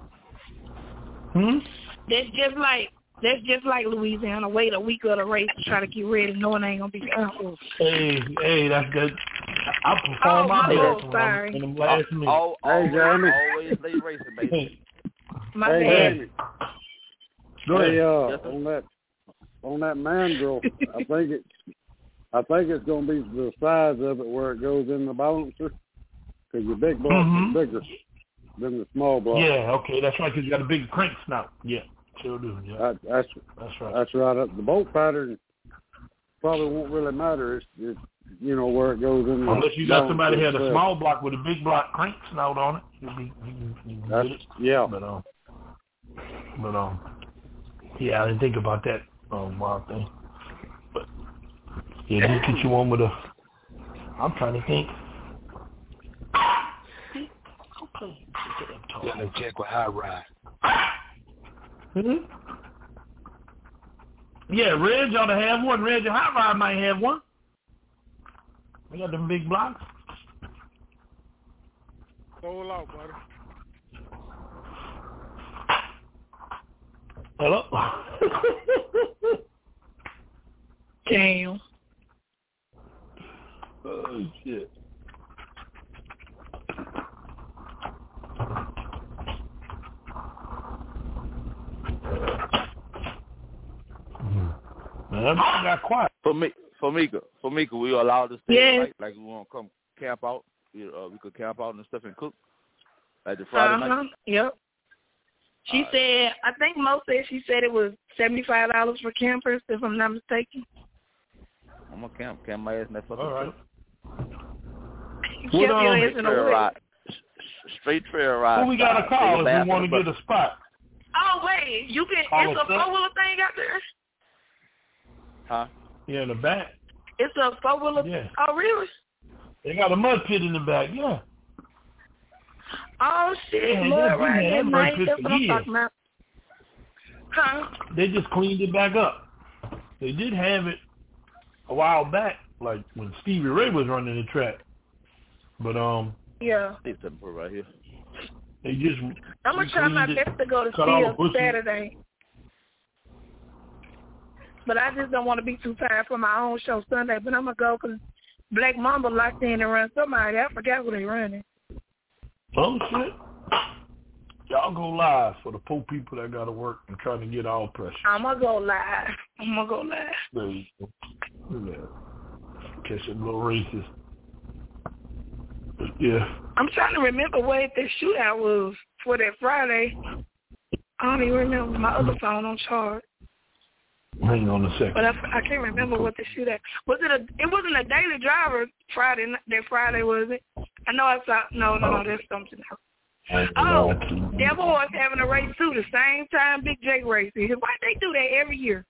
That's just like Louisiana. Wait a week of the race to try to get ready, knowing they ain't gonna be comfortable. Hey, that's good. I perform my best in them last minute. Hey, Jamie. Always late racing, baby. My bad. Go ahead. On that mandrel, I think it's going to be the size of it where it goes in the balancer, because your big block is bigger than the small block. Yeah, okay, that's right, because you got a big crank snout. Yeah, sure do. Yeah, that's right. That's right. The bolt pattern probably won't really matter. It's where it goes in. Unless you got somebody had a small block with a big block crank snout on it, you can get it. Yeah. But yeah, I didn't think about that wild thing. But yeah, just get you one with a. I'm trying to think. Yeah, they check with high ride. Yeah, Reg ought to have one. Reg and Hot Rod might have one. We got them big blocks. Sold out, buddy. Hello? Damn. Oh, shit. Man, I got quiet. For Mika, we are allowed to stay like we want to come camp out. We could camp out and stuff and cook like the Friday night. Yep. She said, I think she said it was $75 for campers, if I'm not mistaken. I'm gonna camp my ass in that fucking all right. Camp your ass in a straight trail ride. Well, we got a call if we want to get a spot. Oh, wait. You can, it's a four-wheeler thing out there? Huh? Yeah, in the back. It's a four-wheeler? Yeah. Oh, really? They got a mud pit in the back, yeah. Oh, shit. Yeah, Mud right there, man. Pit That's what I'm talking about. Huh? They just cleaned it back up. They did have it a while back, like when Stevie Ray was running the track. But, yeah. Need something right here. They just... I'm going to try my best to go to Steel Saturday. But I just don't want to be too tired for my own show Sunday. But I'm going to go because Black Mamba locked in and run somebody. I forgot what they running. Oh, shit. Y'all go live for the poor people that got to work and trying to get all pressure. I'm going to go live. There you go. Yeah. Catch them little races. But yeah. I'm trying to remember what the shootout was for that Friday. I don't even remember. My other phone on charge. Hang on a second. But I can't remember what the shootout was. It wasn't a Daily Driver Friday. That Friday, was it? I know I saw. No, that's something else. Oh, Devil Horse having a race too, the same time Big J racing. Why they do that every year?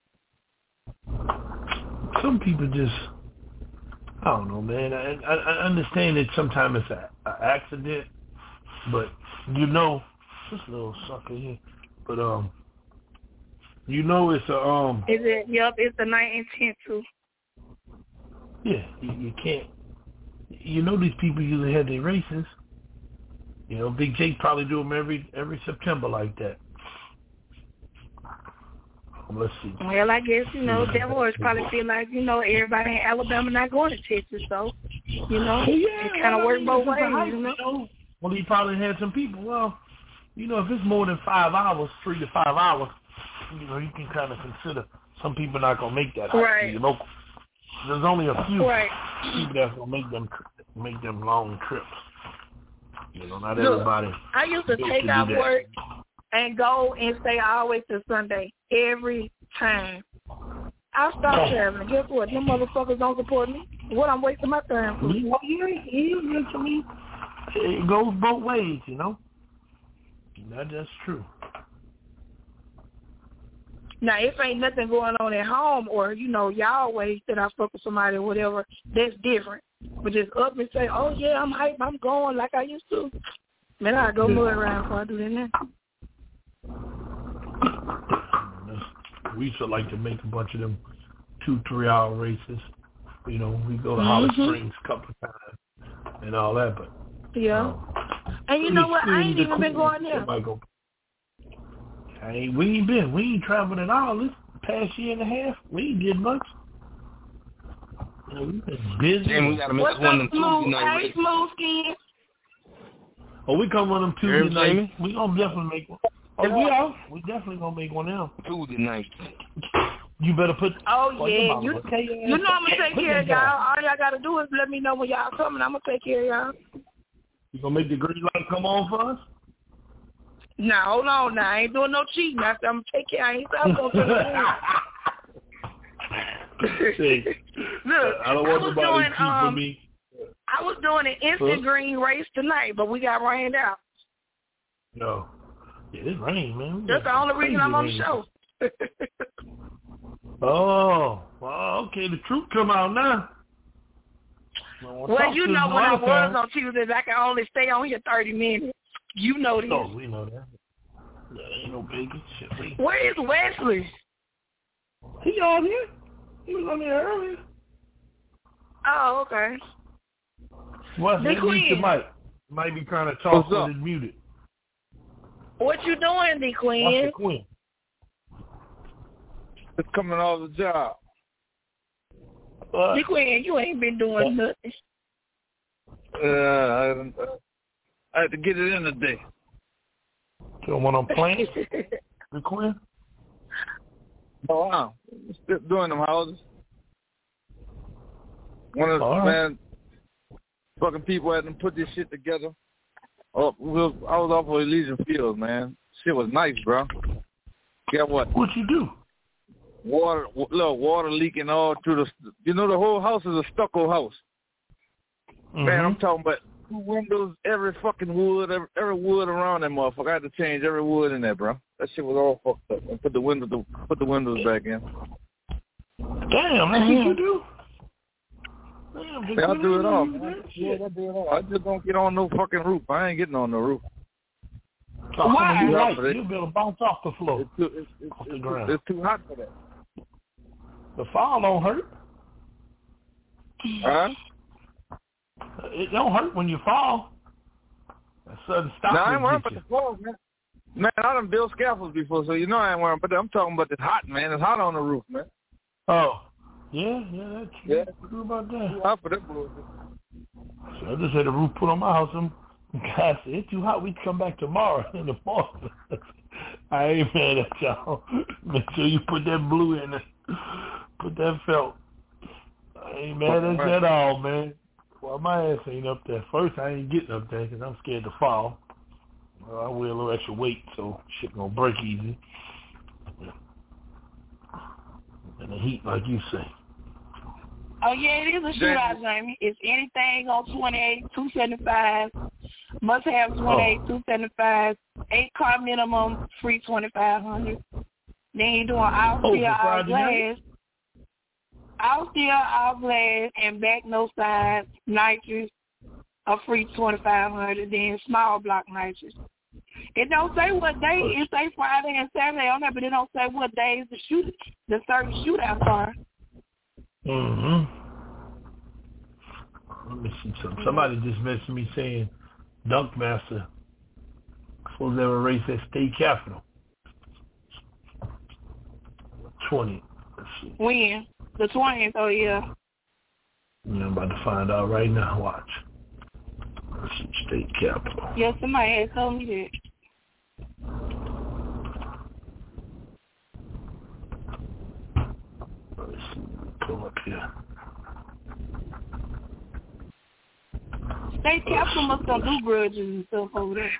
Some people just, I don't know, man. I understand that sometimes it's an accident, but this little sucker here. But it's a Is it? Yep, it's the 9 and 10 too. Yeah, you can't. These people usually have their races. Big J probably do them every September like that. Let's see. Well, I guess, Devil Horse probably feel like, everybody in Alabama not going to Texas, so, it kind of work both ways, Well, he probably had some people. Well, if it's more than 5 hours, 3 to 5 hours, you can kind of consider some people not going to make that. Right. There's only a few people that's going to make them long trips. Not everybody. I used to take out work and go and stay all the way to Sunday every time. I stopped traveling. Guess what? Them motherfuckers don't support me. What I'm wasting my time for? Well, to me, it goes both ways, That's true. Now, if ain't nothing going on at home or, y'all ways that I fuck with somebody or whatever, that's different. But just up and say, oh, yeah, I'm hype, I'm going like I used to. Man, I go mud around before I do that now. We used to like to make a bunch of them 2-3 hour races. We go to Holly Springs a couple of times and all that. But yeah. And you know what? I ain't even been going there. We ain't traveling at all this past year and a half. We ain't did much. We've been busy. And we got to make one of them Tuesday night races. Oh, we come on them Tuesday nights. We gonna definitely make one. Oh, we definitely gonna make one now. Tuesday night. You better put. Oh yeah, you know I'm gonna take care of y'all. All y'all gotta do is let me know when y'all coming. I'm gonna take care of y'all. You gonna make the green light come on for us? No, hold on. Now I ain't doing no cheating. I'm gonna take care. I ain't gonna do it. Look, I don't want nobody to cheat for me. I was doing an instant green race tonight, but we got rained out. No. Yeah, it rained, man. That's the only reason I'm on the show. Oh, well, okay. The truth come out now. Well, when I was on Tuesdays, I can only stay on here 30 minutes. You know this. Oh, we know that. That ain't no biggie. Shit. Where is Wesley? He on here. He was on there earlier. Oh, okay. Wesley, the mic. Might be trying to talk when it's muted. What you doing, D Queen? What's the Queen? Just coming off the job. D Queen, you ain't been doing nothing. I had to get it in today. You want I'm playing? The Queen? Oh, wow. Still doing them houses. One of the man, fucking people had them put this shit together. I was off of Elysian Fields, man. Shit was nice, bro. Guess what? What you do? Water leaking all through the. The whole house is a stucco house. Mm-hmm. Man, I'm talking about windows, every fucking wood, every wood around that motherfucker. I had to change every wood in there, bro. That shit was all fucked up. And put the windows back in. Damn, that's what you do? Damn, I'll do it all. I just don't get on no fucking roof. I ain't getting on no roof. Why? You'll be able to bounce off the floor. It's too hot for that. The fall don't hurt. Huh? It don't hurt when you fall. That sudden stop. No, I ain't worried about the fall, man. Man, I done built scaffolds before, so you know I ain't worried about that. I'm talking about this hot, man. It's hot on the roof, man. Oh. Yeah, that's true about that. Too hot for that bullshit. So I just had the roof put on my house. And guys said, it's too hot. We can come back tomorrow in the fall. I ain't mad at y'all. Make sure you put that blue in it. Put that felt. I ain't mad at you at all, man. Well, my ass ain't up there. First, I ain't getting up there because I'm scared to fall. Well, I wear a little extra weight, so shit gonna break easy. And the heat, like you say. Oh, yeah, it is a shootout, Jamie. It's anything on 28, 275. Must have 28, 275. 8-car minimum, free 2,500. Then you're doing all steel, all glass. All steel, all glass, and back no sides, nitrous, a free 2,500. Then small block nitrous. It don't say what day. It say Friday and Saturday on there, but it don't say what days the certain shootouts are. Mm-hmm. Let me see something. Somebody just messaged me saying Dunkmaster supposed to have a race at State Capitol. 20. Let's see. When? The 20th, oh yeah. Yeah, I'm about to find out right now. Watch. Let's see, State Capitol. Yeah, somebody had told me that. Let's see. Pull up here. State Capitol must go do grudges and stuff over there.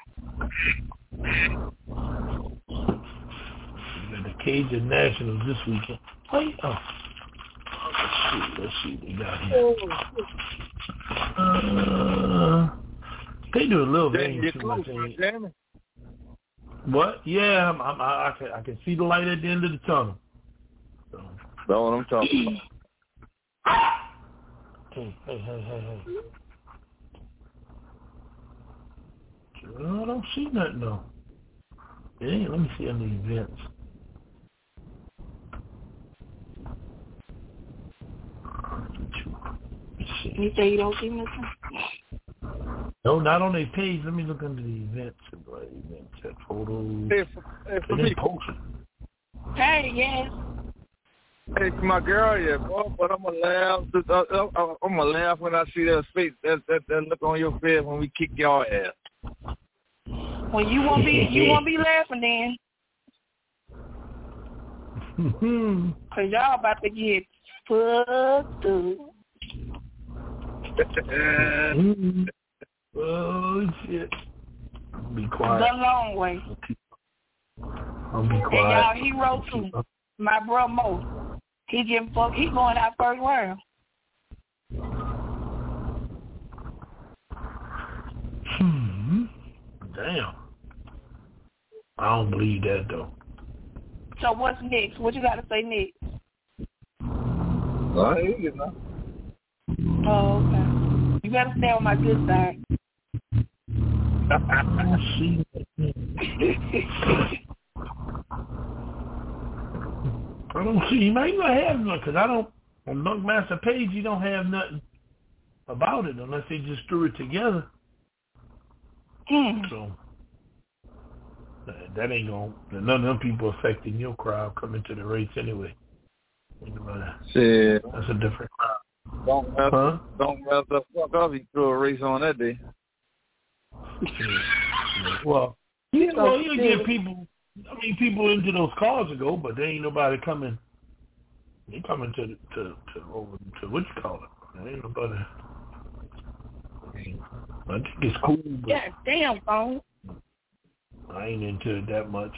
The Cajun Nationals this weekend. Oh. Let's see what they got here. They do a little thing too much. What? Yeah, I can see the light at the end of the tunnel. So. That's what I'm talking about. Hey. I don't see nothing though. Hey, let me see on the events. You say you don't see nothing? No, not on their page. Let me look under the events. Events, that photos. Hey, yes. Hey, to my girl, yeah, boy, but I'm gonna laugh. I'm gonna laugh when I see that face, that look on your face when we kick y'all ass. Well, you won't be laughing then. Cause y'all about to get fucked up. Oh shit! Be quiet. The long way. I'll be quiet. And y'all hero too. My bro Mo. He getting fucked. He going out first round. Damn. I don't believe that though. So what's next? What you got to say next? I ain't getting nothing. Oh, okay. You better stay on my good side. I see. I don't see. You might not have nothing because I don't. On Dunkmaster page, you don't have nothing about it unless they just threw it together. So that ain't gonna. None of them people affecting your crowd coming to the race anyway. Shit. That's a different crowd. Don't mess the fuck up. You throw a race on that day. Well, you get people. I mean, people into those cars to go, but there ain't nobody coming. They coming to over to what you call it. There ain't nobody. I think it's cool. But yeah, damn phone. I ain't into it that much.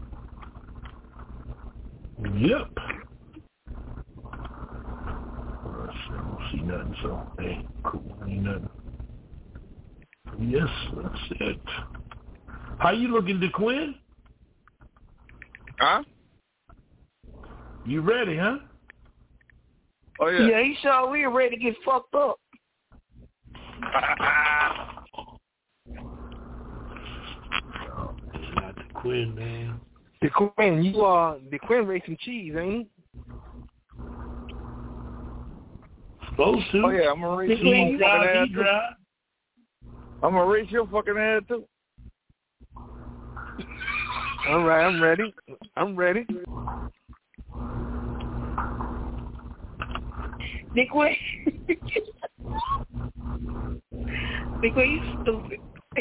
Yep. see nothing. So, hey, cool. Ain't nothing. Yes, that's it. How you looking, DeQuinn? Huh? You ready, huh? Oh, yeah. Yeah, he sure we ready to get fucked up. Not DeQuinn, man. DeQuinn, DeQuinn racing cheese, ain't he? Supposed to. Oh, yeah, I'm going to race your fucking ass, too. I'm going to race your fucking ass, too. All right, I'm ready. DeQuinn, DeQuinn, you stupid.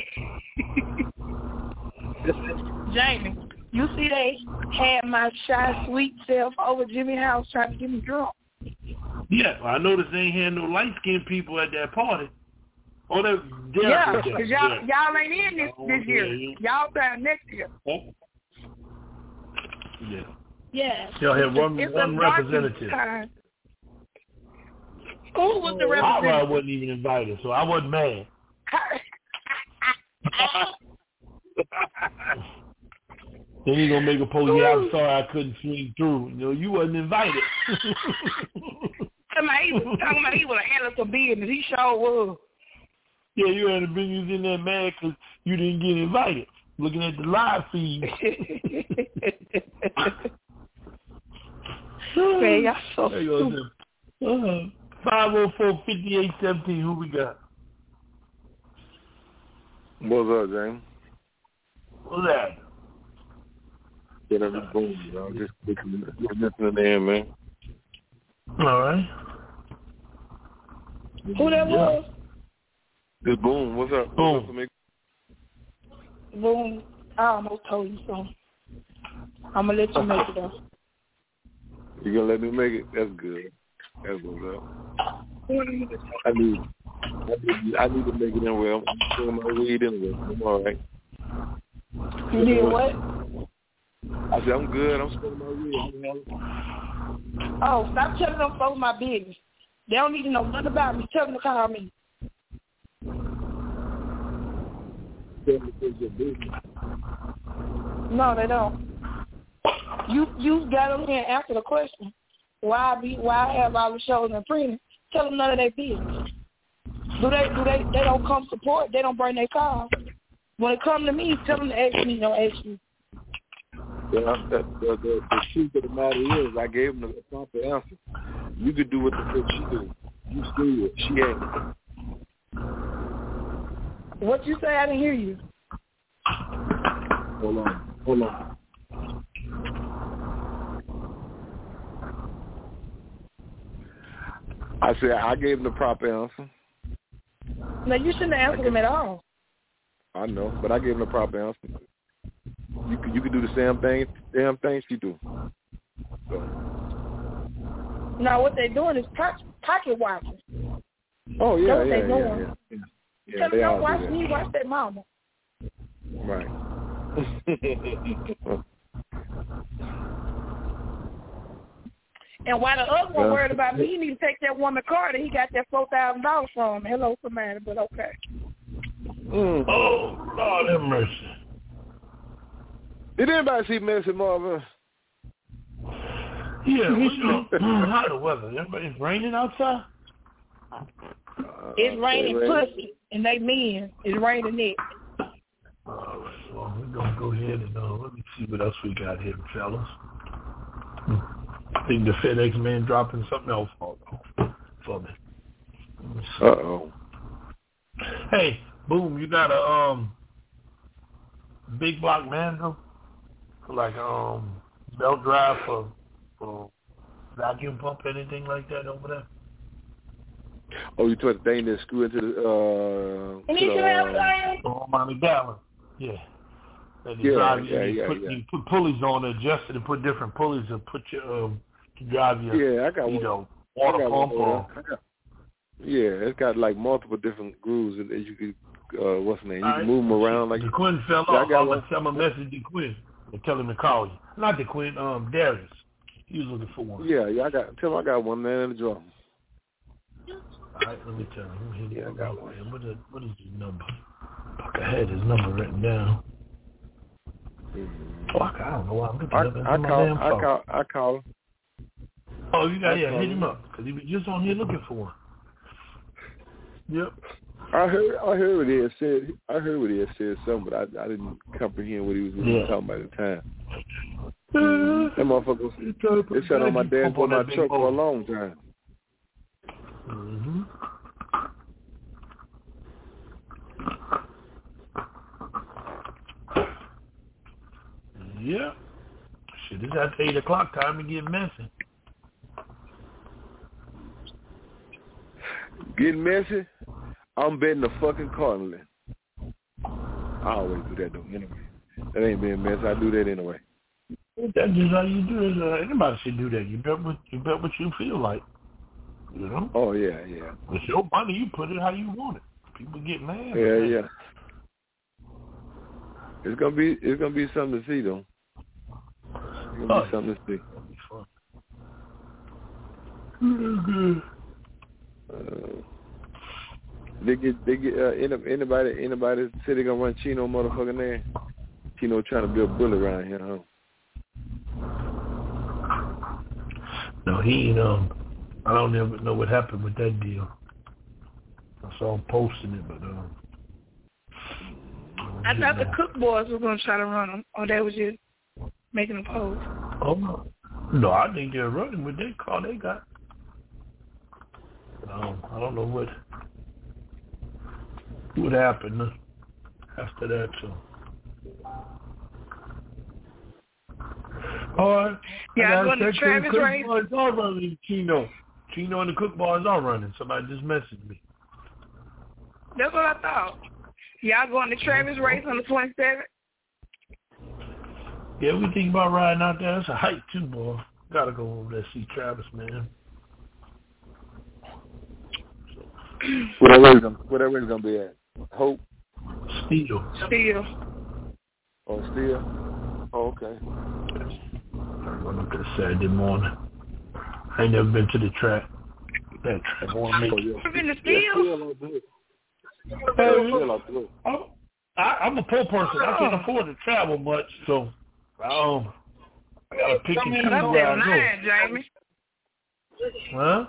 Jamie, you see they had my shy sweet self over Jimmy House trying to get me drunk. Yeah, I noticed they ain't had no light-skinned people at that party. Oh, that yeah, because y'all ain't in this year. Y'all down next year. Oh. Yeah. Yeah. Y'all have one representative. Who was the representative? I wasn't even invited, so I wasn't mad. Then he gonna make a post. Yeah, I'm sorry I couldn't swing through. You know, you wasn't invited. He was talking about he would have handled some business. He sure was. Yeah, you had to bring you in there mad because you didn't get invited. Looking at the live feed. Man, y'all so stupid. 504-5817. Who we got? What's up, James? What's that? Get every boom, you know. Just listening to them, man. All right. Who that was? This Boom. What's up? Boom. Boom. I almost told you something. I'm going to let you make it, though. You going to let me make it? That's good. That's what's up. I need to make it anyway. I'm doing my weed anyway. I'm all right. You did what? I said, I'm good. I'm smoking my weed. Oh, stop telling them folks my business. They don't need to know nothing about me. Tell them to call me. No, they don't. You got them here and answer the question. Why I have all the shows and printing? Tell them none of their business. They don't come support. They don't bring their car. When it come to me, tell them to ask me. Don't ask you. Yeah, the truth of the matter is, I gave them the proper answer. You could do what the fuck she do. You screw it. She ain't. What you say? I didn't hear you. Hold on. I said I gave him the proper answer. No, you shouldn't have answered him at all. I know, but I gave him the proper answer. You could do the damn thing she do. So. Now what they're doing is pocket watching. Oh yeah, That's what they're doing. Yeah, tell them don't watch me, watch that mama. Right. And while the other one worried about me, he need to take that woman car that he got that $4,000 from. Hello, somebody, but okay. Oh, Lord have mercy. Did anybody see Messi Marvin? Yeah, how the weather? It's raining outside? It's raining pussy, and they men. It's raining it. All right, well, we're going to go ahead and let me see what else we got here, fellas. I think the FedEx man dropping something else for me. Uh-oh. Hey, Boom, you got a big block Mando? Like belt drive for vacuum pump, anything like that over there? Oh, you took the thing that screw into the Mommy Gallon. Yeah. You put pulleys on, adjust it, and put different pulleys to put your to drive your I got water pump or. Yeah, it's got like multiple different grooves that you could what's the name? You can move them around like. DeQuinn fell off. I'm gonna send a message to DeQuinn and tell him to call you. Not DeQuinn, Darius. He was looking for one. Yeah, tell him I got one man in the drawer. right, let me tell him. Yeah, I got one. What is his number? Fuck, I had his number written down. Fuck, I don't know why I'm looking up at my damn phone. I call him. Oh, you got, hit him up, because he was just on here looking for him. Yep. I heard what he had said. I heard what he had said something, but I didn't comprehend what he was really talking about at the time. That motherfucker, it sat on my damn on my truck for a long time. Mm-hmm. Yeah. Shit, it's at 8 o'clock time to get messy. Getting messy? I'm betting the fucking Cardinals. I always do that though. Anyway, that ain't being messy. I do that anyway. That's just how you do it. Anybody should do that. You bet what you feel like. You know? Oh yeah. It's your money. You put it how you want it. People get mad. Yeah. It's gonna be something to see though. It's gonna be something to see. Good. They get anybody say they gonna run Chino motherfucking there. Chino trying to build a bullet around here, huh? No, I don't ever know what happened with that deal. I saw him posting it, but I thought the Cook boys were gonna try to run them, or they was just making a post. Oh no, I think they're running with that car they got. I don't know what happened after that. So, all right. Yeah, I'm going to Travis race. Boys are running. Chino and the Cook boys are running. Somebody just messaged me. That's what I thought. Y'all going to Travis race on the 27th? Yeah, we think about riding out there. That's a hike too, boy. Gotta go over there see Travis, man. Whatever it's gonna be at. Hope. Steel. Oh, Steel. Oh, okay. I went up there Saturday morning. I ain't never been to the track. That track. I want to make it. You've been to Steel? I'm a poor person. I can't afford to travel much, so I gotta pick and choose where I go. Jamie. Huh?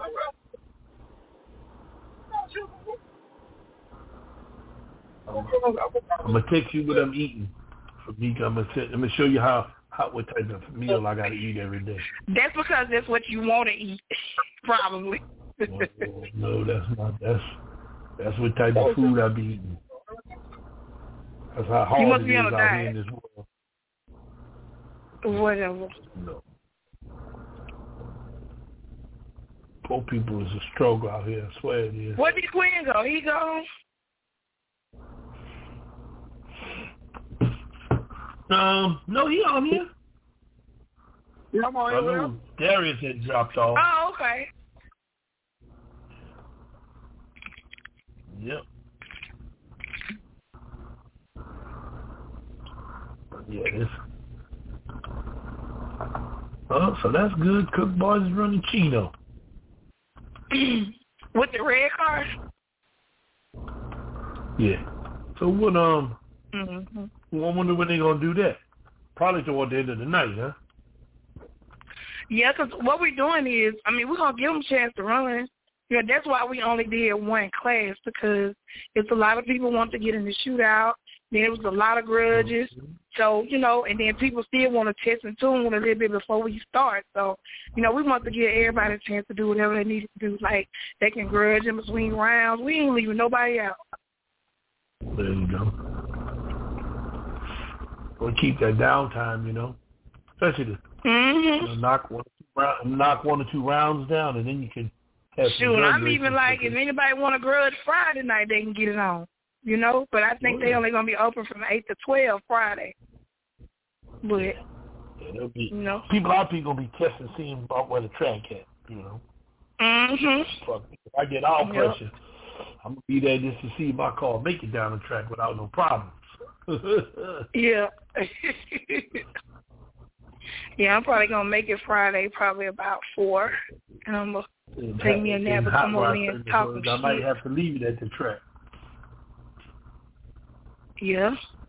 I'm gonna text you what I'm eating. I'm gonna show you what type of meal I gotta eat every day. That's because that's what you want to eat, probably. No, that's not. That's what type of food I be eating. That's how hard it is out here in this world. Whatever. No. Poor people is a struggle out here. I swear it is. Where did Quinn go? He gone? No, he on here. Yeah, I'm on here. I know Darius had dropped off. Oh, okay. Yep. Yeah, this. Oh, so that's good. Cook boys is running Chino. With the red car? Yeah. So what? Mm-hmm. I wonder when they're gonna do that. Probably toward the end of the night, huh? Yeah, because what we're doing is, we're gonna give them a chance to run. Yeah, that's why we only did one class, because it's a lot of people want to get in the shootout. There was a lot of grudges. So, and then people still want to test and tune a little bit before we start. So, we want to give everybody a chance to do whatever they need to do. Like, they can grudge in between rounds. We ain't leaving nobody out. There you go. We'll keep that downtime, especially to knock one or two rounds down, and then you can have Shoot, I'm even like, if anybody want to grudge Friday night, they can get it on, But I think they only going to be open from 8 to 12 Friday. But, a lot of people going to be testing, seeing about where the track at, Fuck, if I get all pressure, I'm going to be there just to see my car make it down the track without no problems. Yeah. Yeah, I'm probably going to make it Friday, probably about 4. And I'm going to Take me a nap and come over there and talk shit. I might have to leave it at the track. Yeah.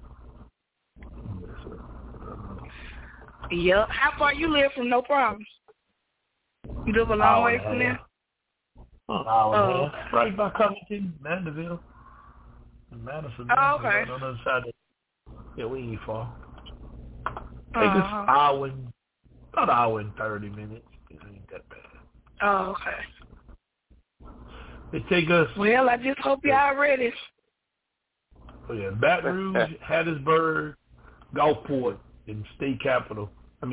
Yeah. How far you live from No Problem? You live a long way from there? An hour and a half. Right by Covington, Mandeville. Madison. Oh, okay. Right on the other side of yeah, we ain't far. Take us about an hour and 30 minutes. It ain't that bad. Oh, okay. It take us. Well, I just hope y'all ready. Oh yeah, Baton Rouge, Hattiesburg, Gulfport, and State Capitol,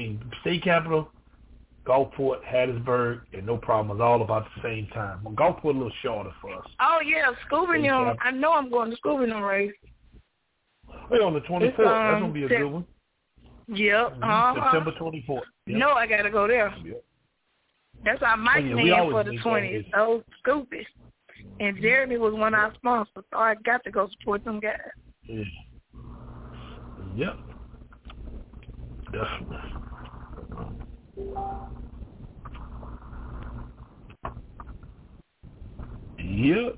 Gulfport, Hattiesburg, and No Problem is all about the same time. Well, Gulfport a little shorter for us. Oh yeah, Scooby-Doo. I know I'm going to Scooby-Doo race. Wait, on the 24th. That's gonna be a good one. Yep. September 24th. Yep. No, I gotta go there. Yep. That's our Mike name for the 20th. Oh, Scoopy. And Jeremy was one of our sponsors, so I got to go support them guys. Yeah. Yep. Definitely. Yep.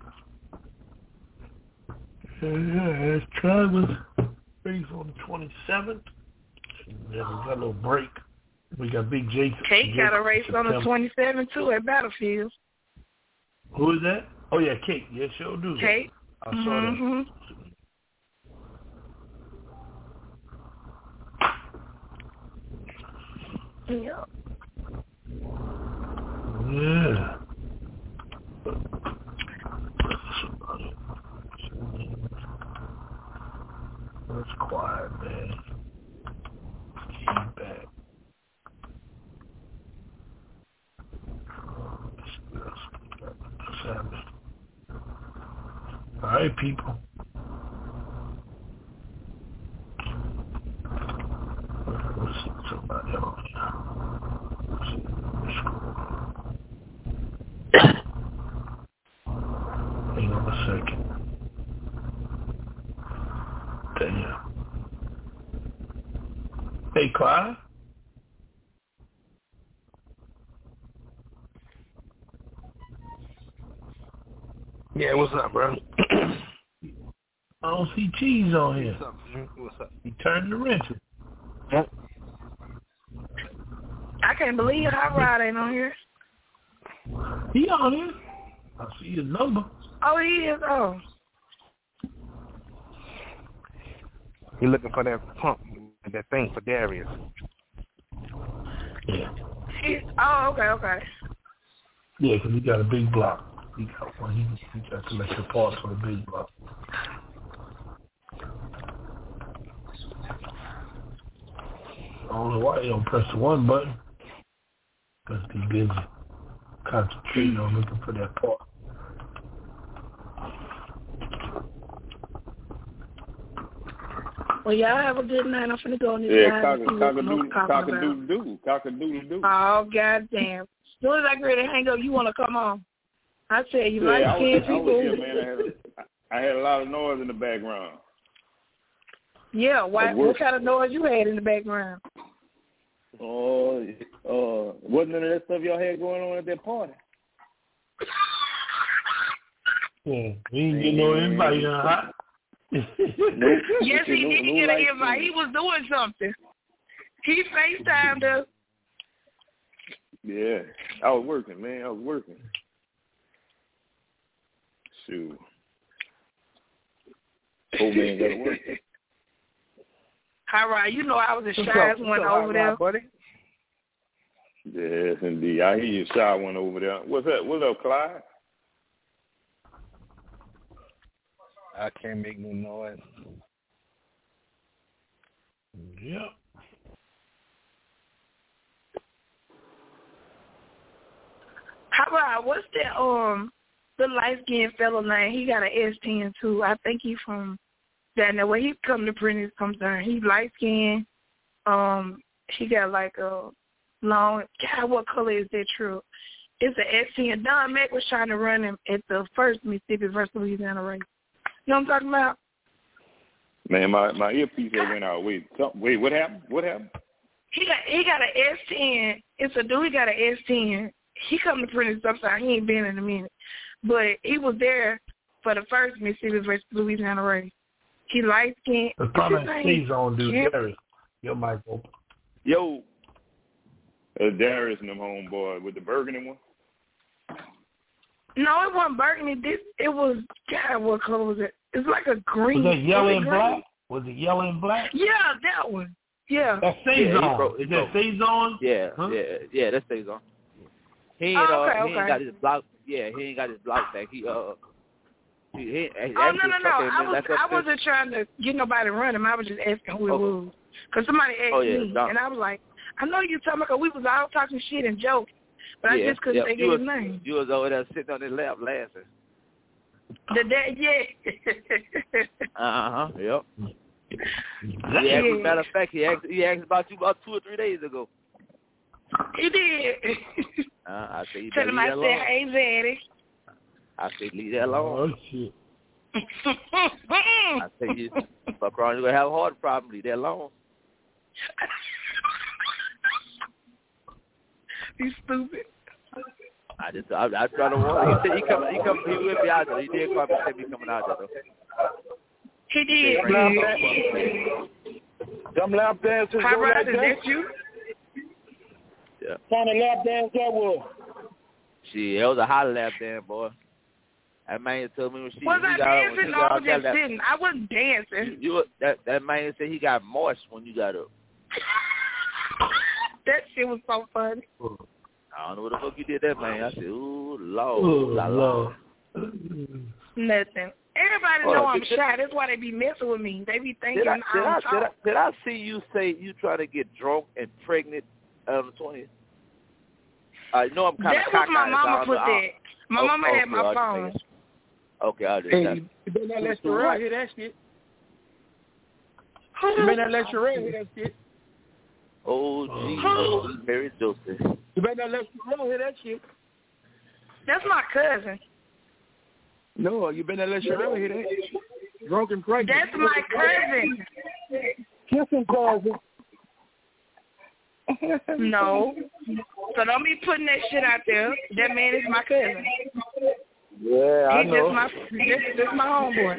Yeah, Travis race on the 27th. And then we got a little break. We got Big Jason. Kate got a race on the 27th too at Battlefield. Who is that? Oh yeah, Kate. Yeah, sure do. Kate. I saw that. Yeah. Yeah. That's quiet, man. Keep back. All right, people. Let's see somebody else. Hang on a second. Damn. Hey, Clyde. Yeah, what's up, bro? I don't see Cheese on here. What's up, man? What's up? He turned the wrenches. Yep. I can't believe Hot Rod ain't on here. He on here. I see his number. Oh, he is. Oh. He looking for that pump, that thing for Darius. Yeah. Okay. Yeah, because he got a big block. He got one. He got to collect the parts for the big block. I don't know why he don't press the one button. Because he's busy concentrating on looking for that part. Well, y'all have a good night. I'm finna go on this cock-a-doodle-doo. Oh, goddamn. As soon as I get ready to hang up, you want to come on. I tell you, light-skinned people. I was here, man. I had a lot of noise in the background. Yeah, what kind of noise you had in the background? Wasn't none of that stuff y'all had going on at that party? Yeah, we didn't get no invite, huh? Yes, he did get an invite. He was doing something. He FaceTimed us. Yeah, I was working, man. Shoot. Old man got to work. All right, you know I was the shyest one over there. Buddy? Yes, indeed. I hear you, shy one over there. What's up? What's up, Clyde? I can't make no noise. Yep. How about what's that? The light skinned fella name. He got an S10 too. I think he from down there where he come to Prentice comes down. He light skinned. He got like a long. God, what color is that truck? It's an S10. Don Mack was trying to run him at the first Mississippi versus Louisiana race. You know what I'm talking about? Man, my earpiece went out. Wait, what happened? He got an S10. It's a dude. He got an S10. he come to Prentice sometimes. He ain't been in a minute. But he was there for the first Mississippi versus Louisiana race. He light-skinned. The comment stays on, dude. Darius. Your mic open. Yo. Darius and them homeboy with the burgundy one? No, it wasn't burgundy. It was, God, what color was it? It's like a green. Was that yellow and black? Was it yellow and black? Yeah, that one. Yeah. That stays on. Is that stays on? Yeah, huh? yeah, that stays on. He ain't, he ain't got his block. Yeah, he ain't got his block back. No. I wasn't trying to get nobody to run him. I was just asking who it was. Because somebody asked me, and I was like, I know you talking about, we was all talking shit and joking, but I just couldn't think of his name. You was over there sitting on his lap laughing. Yeah. Yep. Matter of fact, he asked about you about 2 or 3 days ago. He did. I said, tell him I said, hey, Zaddy. I said, leave that alone. Oh, shit. I said, you fuck around, you're going to have a heart problem. Leave that alone. He's stupid. I try to warn him. He said he will be out there. He did call me and say he coming out there, though. He did. Them lap dancers. Hi, Rod, is that you? Yeah. What kind of lap dance that was? Shit, it was a hot lap dance, boy. That man told me when she was I dancing? No, I just that, didn't. I wasn't dancing. That man said he got moist when you got up. That shit was so funny. I don't know what the fuck you did that, man. I said, ooh, Lord. Nothing. Everybody know I'm shy. That's why they be messing with me. They be thinking I'm shy. Did I see you say you trying to get drunk and pregnant on the 20th? I know I'm kind of cocky. That was my mama put that. My mama had my phone. Okay, I'll do that. You better not let Sherelle hear that shit. You better not let Sherelle hear that shit. Oh, Jesus, Mary Joseph. You better not let Sherelle hear that shit. That's my cousin. No, you better not let Sherelle hear that. Drunk and pregnant. That's my cousin. Kissing cousin. No. So don't be putting that shit out there. That man is my cousin. Yeah, I know. That's my homeboy.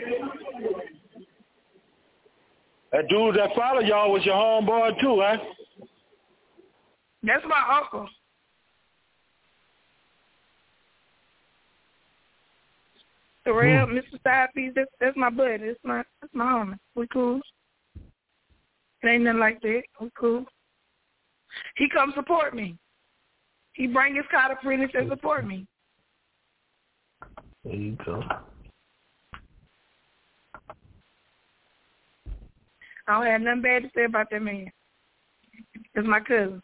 That dude that followed y'all was your homeboy too, huh? That's my uncle. The real Mr. Sidepiece, that's my buddy. That's my homie. We cool. It ain't nothing like that. We cool. He come support me. He bring his car to Prentice and support me. There you go. I don't have nothing bad to say about that man. It's my cousin.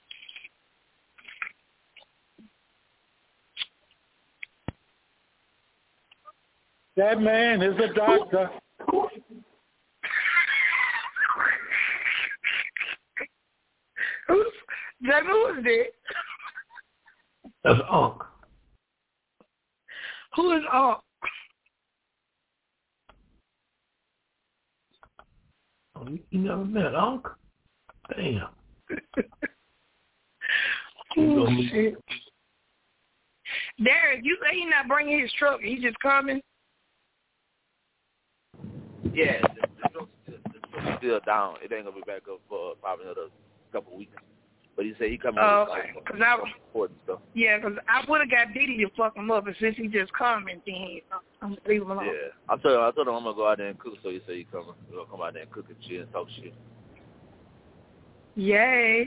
That man is a doctor. Who is that? That's Unc. Who is Unc? Oh, you never met Unc? Damn. Oh, shit. Derek, you say he's not bringing his truck. He's just coming? Yeah, the truck's still down. It ain't going to be back up for probably another couple of weeks. But he said he coming with support and stuff. Yeah, because I would have got Diddy to fuck him up, and since he just coming, then I'm going to leave him alone. Yeah, I told him I'm going to go out there and cook, so he said he's coming. We're going to come out there and cook and chill and talk shit. Yay.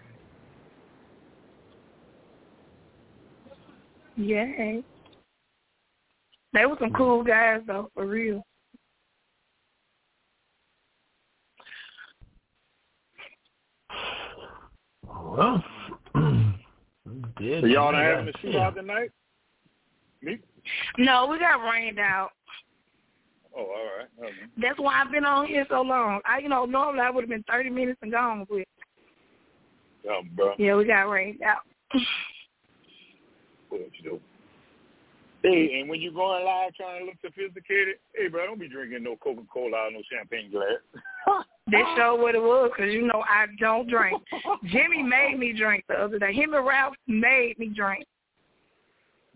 Yay. They were some cool guys, though, for real. Well, so y'all not having a shootout tonight? Me? No, we got rained out. Oh, all right. Okay. That's why I've been on here so long. Normally I would have been 30 minutes and gone with. Oh, bro. Yeah, we got rained out. What you do? Hey, and when you're going live trying to look sophisticated, hey, bro, don't be drinking no Coca-Cola or no champagne glass. That showed what it was, because, I don't drink. Jimmy made me drink the other day. Him and Ralph made me drink.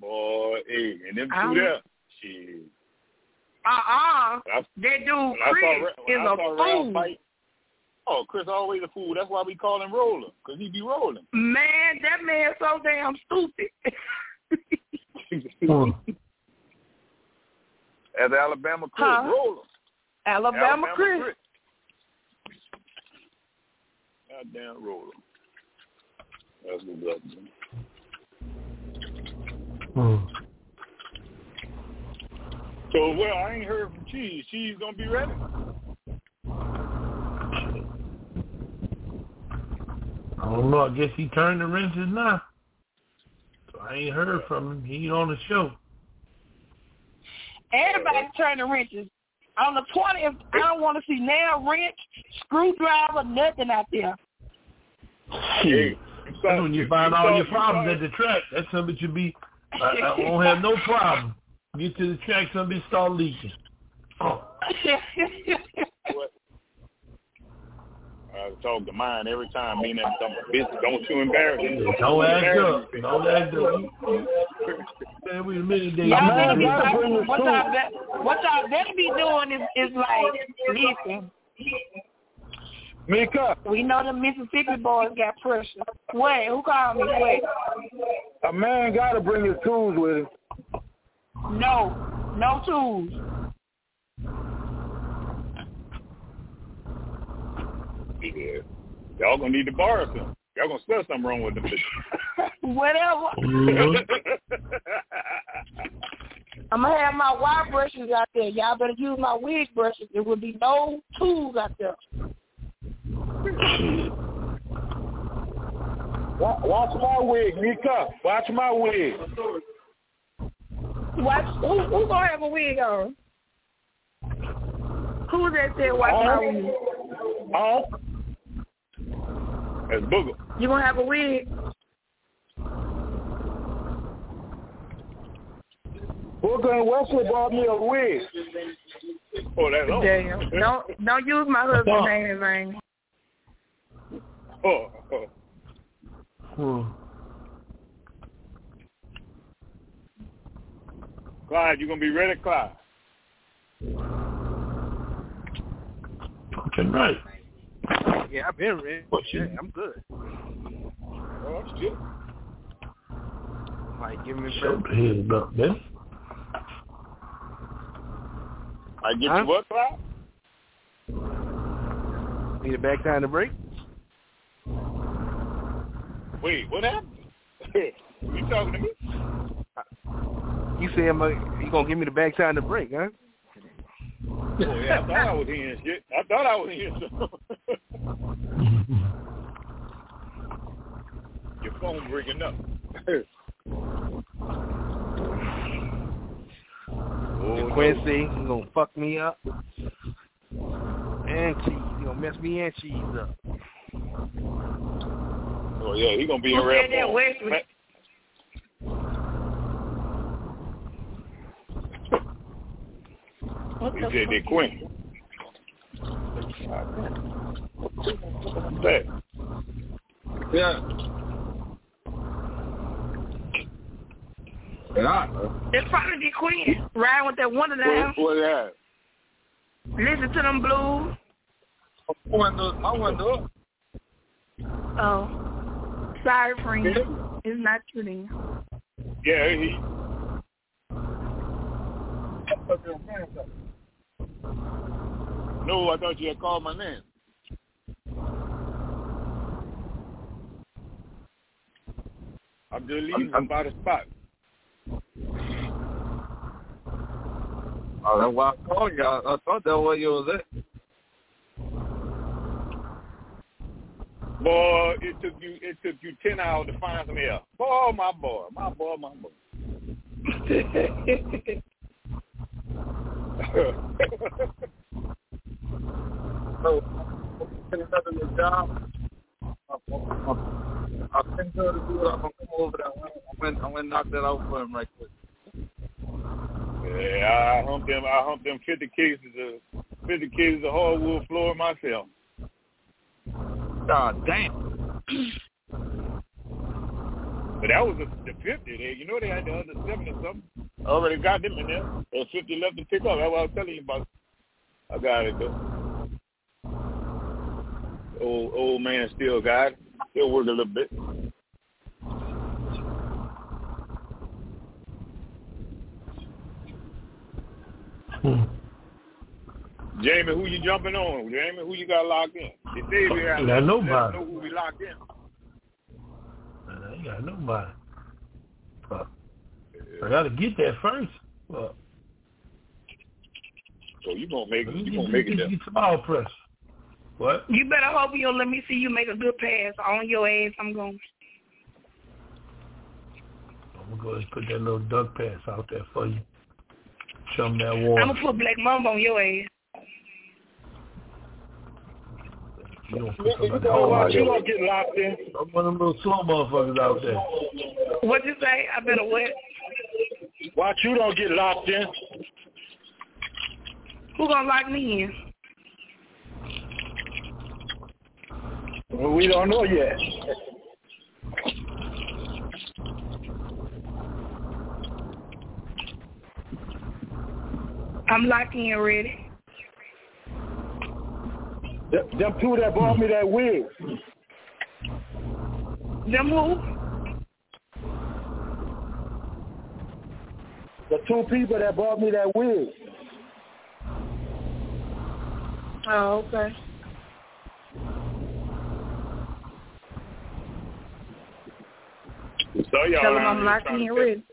Boy, hey, and them two there, shit. That dude Chris is a fool. Oh, Chris always a fool. That's why we call him Roller, because he be rolling. Man, that man's so damn stupid. As Alabama Chris, Roller. Alabama Chris. Goddamn Roller. That's what's up, man. So, well, I ain't heard from Cheese. Cheese gonna be ready? I don't know. I guess he turned the wrenches now. So I ain't heard from him. He on the show. Everybody turned the wrenches. On the 20th, I don't want to see nail, wrench, screwdriver, nothing out there. Hey, that's when you find all your problems at the track. That's something you be. I won't have no problem. Get to the track, somebody start leaking. Oh. I talk to mine every time, meaning don't you embarrass me. Don't act up. Don't act up. Man, wait a minute, Dave. What y'all better be doing is like, listen. Mika. We know the Mississippi boys got pressure. Wait, who called me? Wait. A man got to bring his tools with him. No tools. Yeah. Y'all gonna need to borrow some. Y'all gonna spell something wrong with them. Whatever. I'm gonna have my wire brushes out there. Y'all better use my wig brushes. There will be no tools out there. Watch my wig, Mika. Watch my wig. Who gonna have a wig on? Who that said watch my wig? Oh. That's Booger. You gonna have a wig? Booger and Wesley bought me a wig. Oh, that's all. Damn. Don't use my husband's name in vain. Clyde, you gonna be ready, Clyde? Okay, right. Yeah, I've been ready. I'm good. Oh, that's good. Like, give me Show the head up, man. I get you what, Clyde? Need a back time to break? Wait, what happened? You talking to me? You say you gonna give me the back time to break, huh? Oh yeah, I thought I was hearing shit. I thought I was hearing something. Your phone breaking up. Quincy, you gonna fuck me up. And Cheese, you gonna mess me and Cheese up. Oh yeah, he gonna be in rare form. You said they Quincy. Yeah. It's probably the Queen. Riding with that Wonder down. What that? Listen to them blues. My window. Oh. Sorry, friend. It's not true then. Yeah, he. No, I thought you had called my name. I'm just leaving by the spot. Oh, that's why I called you. I thought that was where you was at. Boy, it took you 10 hours to find some help. Boy, my boy. So, another job. I've been told to do it. I'm gonna come over there. I'm gonna knock that out for him right quick. Yeah, I humped them 50 cases of hardwood floor myself. God damn. But that was the 50 there. You know they had the other 7 or something. Already got them in there. There's 50 left to pick up. That's what I was telling you about. I got it though. Old man still got it. Still work a little bit. Jamie, who you jumping on? Jamie, who you got locked in? They say we got nobody. Know who we locked in. I ain't got nobody. I got to get that first. So you gonna make it? You gonna make it? Get some all press. What? You better hope you don't let me see you make a good pass on your ass. I'm gonna go ahead and put that little duck pass out there for you. Show them that water. I'm gonna put Black Mamba on your ass. You don't put somebody else. You don't get locked in. I'm one of them little slow motherfuckers out there. What'd you say? I better what? Watch you don't get locked in. Who gonna lock me in? Well, we don't know yet. I'm locked in already. Them two that bought me that wig. Them who? The 2 people that bought me that wig. Oh, okay. So y'all tell them I'm locked in already.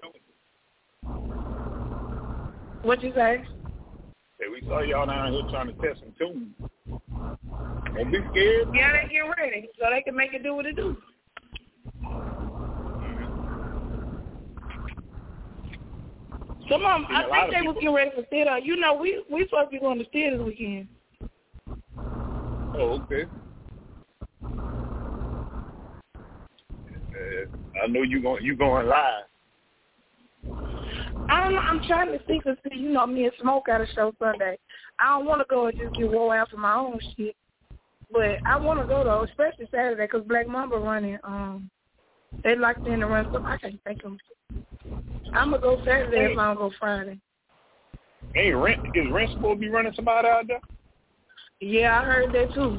What'd you say? Hey, we saw y'all down here trying to test some tunes. Don't be scared. Yeah, they get ready so they can make it do what it do. Some of them, I think they was getting ready for theater. You know, we supposed to be going to theater this weekend. Oh, okay. I know you going live. I don't know. I'm trying to see because you know me and Smoke got a show Sunday. I don't want to go and just get wore out for my own shit, but I want to go though, especially Saturday because Black Mamba running. They locked in to run stuff. I can't think of them. I'm gonna go Saturday if I don't go Friday. Hey, is Rent supposed to be running somebody out there? Yeah, I heard that too.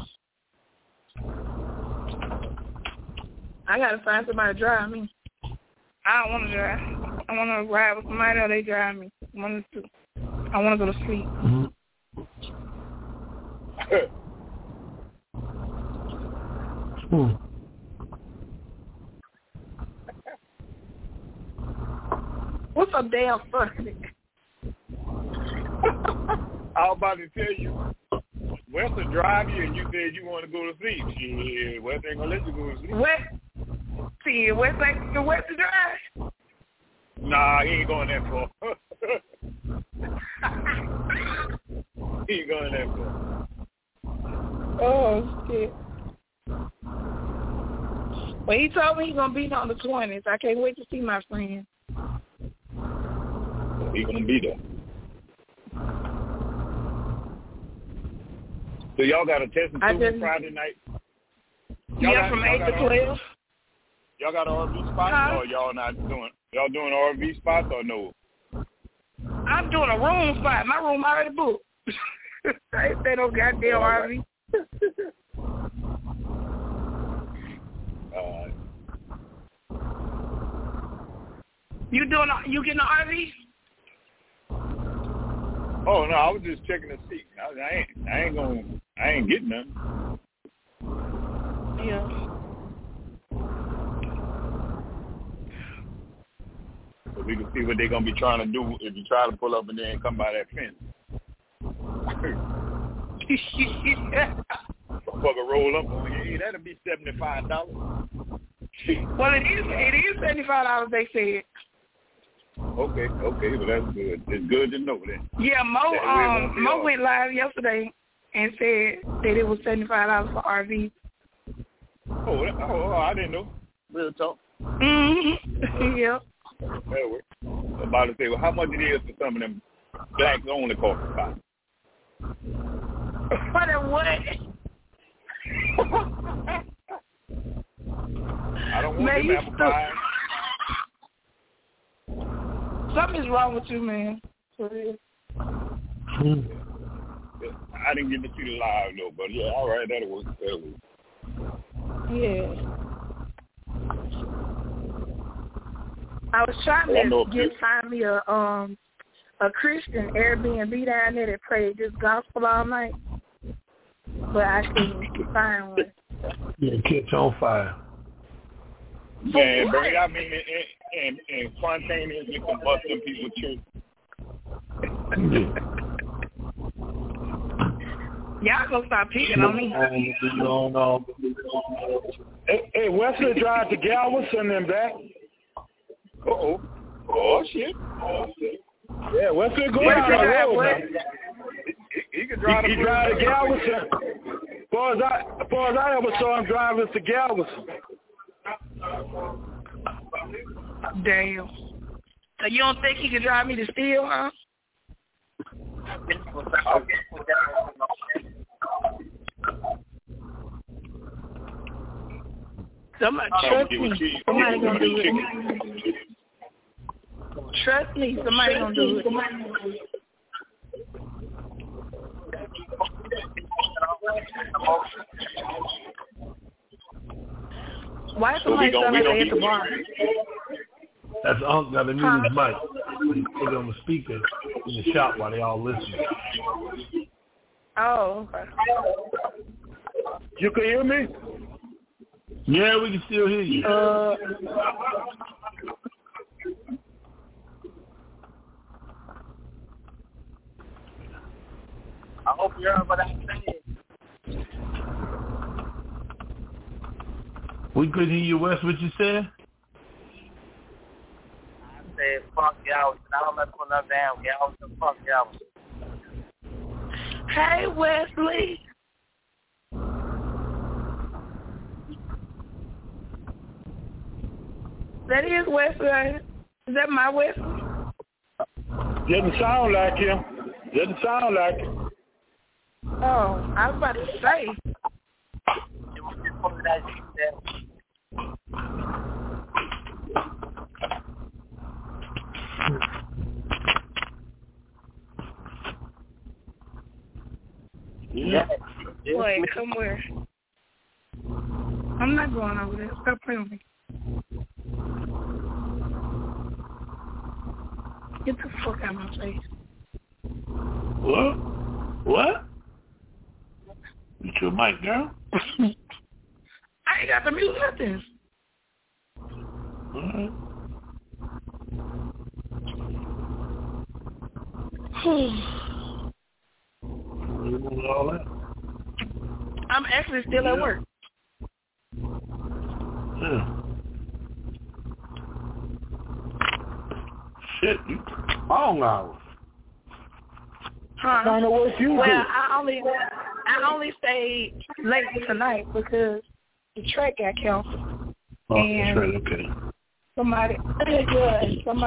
I gotta find somebody to drive me. I don't want to drive. I want to ride with somebody or they drive me. I want to go to sleep. What's so damn funny? I was about to tell you, West will drive you and you said you want to go to sleep. Shit, West ain't going to let you go to sleep. West ain't the West to drive? Nah, he ain't going that far. He ain't going that far. Oh, shit. Well, he told me he's going to be on the 20th. I can't wait to see my friend. He's going to be there. So y'all got a test and Friday night? From 8 to 12. Y'all got an RV spot or y'all not doing? Y'all doing RV spots or no? I'm doing a room spot. My room already booked. I ain't say no goddamn RV. You getting an RV? Oh no, I was just checking the seat. I ain't getting none. Yeah. So we can see what they're gonna be trying to do if you try to pull up and then come by that fence. Motherfucker roll up on you. Hey, that'll be $75. Well, it is $75. They said. Okay, well that's good. It's good to know that. Yeah, Mo went live yesterday and said that it was $75 for RV. Oh, I didn't know. Real talk. Yeah. That works. I'm about to say, well, how much it is for some of them blacks only coffee spots? For the what? I don't want them apple pie. Something's wrong with you, man. For real. I didn't get to see the live though, but yeah, all right, that'll work. Yeah. I was trying to find me a Christian Airbnb down there that played this gospel all night, but I couldn't find one. Yeah, catch on fire. Man, bro, I mean, and spontaneously combust them people's church. Y'all gonna stop picking on me. Hey, Wesley drive to Galveston and back. Oh shit. Yeah, Wesley go down the road. He can drive. He drive to Galveston. As far as I ever saw him driving to Galveston. Damn. So you don't think he could drive me to Steele, huh? Somebody trust me. Somebody gonna do it. Trust me. Somebody gonna do it. Why is somebody sound like they at the bar? That's Unc got to mute his mic. He put it on the speaker in the shop while they all listen. Oh, okay. You can hear me? Yeah, we can still hear you. I hope you heard what I said. We couldn't hear you, Wes. What you said? I said, fuck y'all. I don't let put up down. Y'all said, fuck y'all. Hey, Wesley. That is Wesley. Is that my Wesley? Didn't sound like him. Didn't sound like him. Oh, I was about to say. Yeah. Wait, come where? I'm not going over there. Stop playing with me. Get the fuck out of my face. What? Get your mic, girl. I ain't got the mute nothing. All right. All that. I'm actually still at work. Yeah. Shit, long hours. Huh? Kind of work you do. I only stayed late tonight because the track got canceled. Oh, and that's right. Okay. Somebody didn't come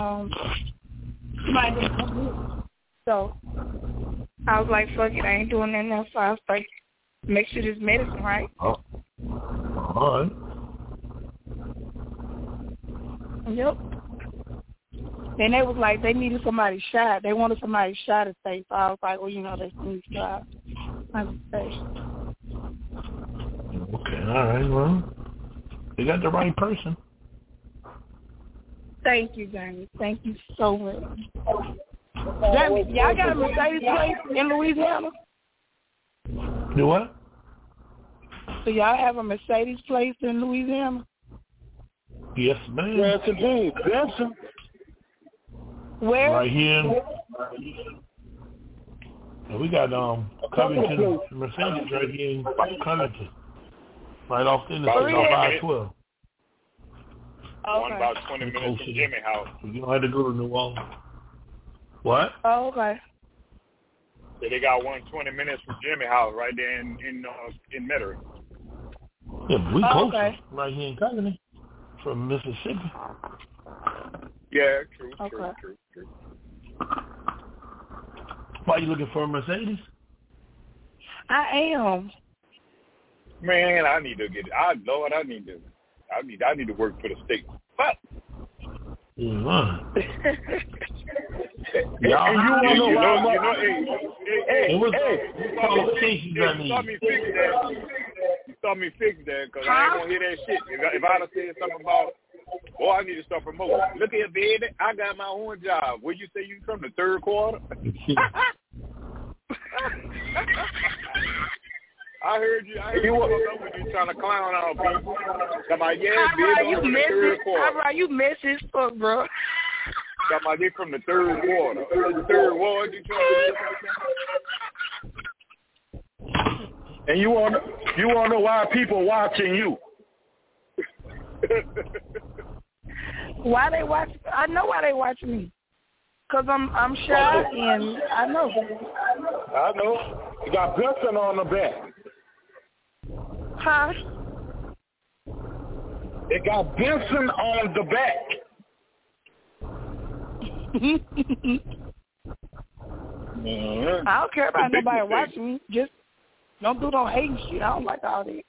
in. So I was like, fuck it, I ain't doing that now. So I was like, make sure this medicine right. Oh. All right. Yep. And they was like, they needed somebody shot. They wanted somebody shot at state. So I was like, well, you know, they need to shot. I was safe. Okay, all right. Well, they got the right person. Thank you, Jamie. Thank you so much. Jamie, y'all got a Mercedes place in Louisiana? Do what? So y'all have a Mercedes place in Louisiana? Yes, ma'am. Yes, indeed. Benson. Where? Right here. And we got Covington Mercedes right here in Covington. Right off the interstate on 512. One about 20 minutes from Jimmy House. You don't have to go to New Orleans. What? Oh, okay. So they got 20 minutes from Jimmy House right there in Metairie. Yeah, but we closer right here in Covington from Mississippi. Yeah, true. Why are you looking for a Mercedes? I am. Man, I need to work for the state. But Y'all, and you want to know why? You saw me fix that because I ain't gonna hear that shit. If I'd have said something about, boy, I need to start promoting. Look here, baby, I got my own job. Where you say you from, the third quarter? I heard you when you trying to clown out people. Come on, yeah, baby, from the third quarter. How about you messy as fuck, bro? Come on, they from the third quarter. The third ward, you trying to. And you want to know why people watching you? Why they watch? I know why they watch me. Cause I'm shy and I know. I know. You got Benson on the back. Huh? They got Benson on the back. I don't care about nobody watching me. Just don't do no hating shit. I don't like all that.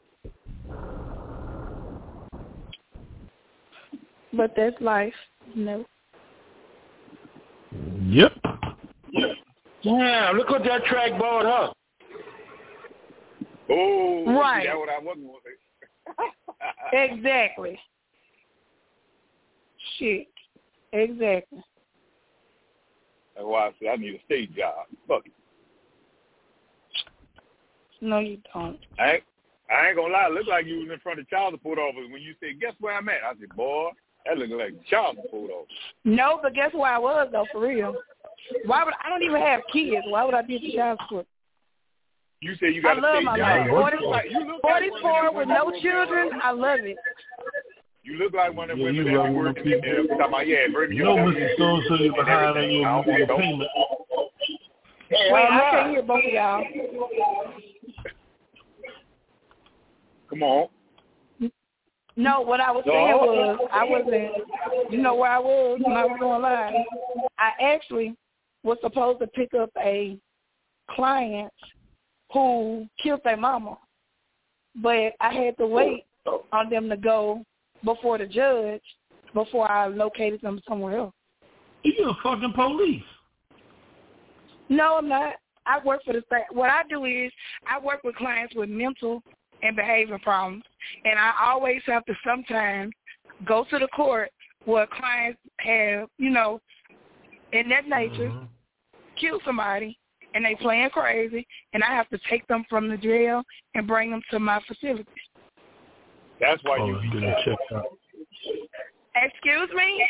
But that's life, no. Yep. Yeah, look what that track brought up. Oh, right. That's what I wasn't going to say. Exactly. Shit. Exactly. That's why I said I need a state job. Fuck it. No, you don't. I ain't gonna lie. It looked like you was in front of child support office when you said, "Guess where I'm at?" I said, "Boy, that looked like child support office." No, but guess where I was though, for real. Why would I don't even have kids? Why would I be at child support? You say you got a state job. I love my life. 44 with no children. I love it. You look like one of the women that be working in there. Talking about, yeah, baby, you know, Mr. So you're behind on your payment. Wait, I can't hear both of y'all. Come on. No, what I was saying was I wasn't, you know where I was when I was going live? I actually was supposed to pick up a client who killed their mama, but I had to wait on them to go before the judge before I located them somewhere else. You're a fucking police. No, I'm not. I work for the state. What I do is I work with clients with mental and behavior problems, and I always have to sometimes go to the court where clients have, you know, in that nature, kill somebody, and they playing crazy, and I have to take them from the jail and bring them to my facility. That's why you be checked out. Excuse me?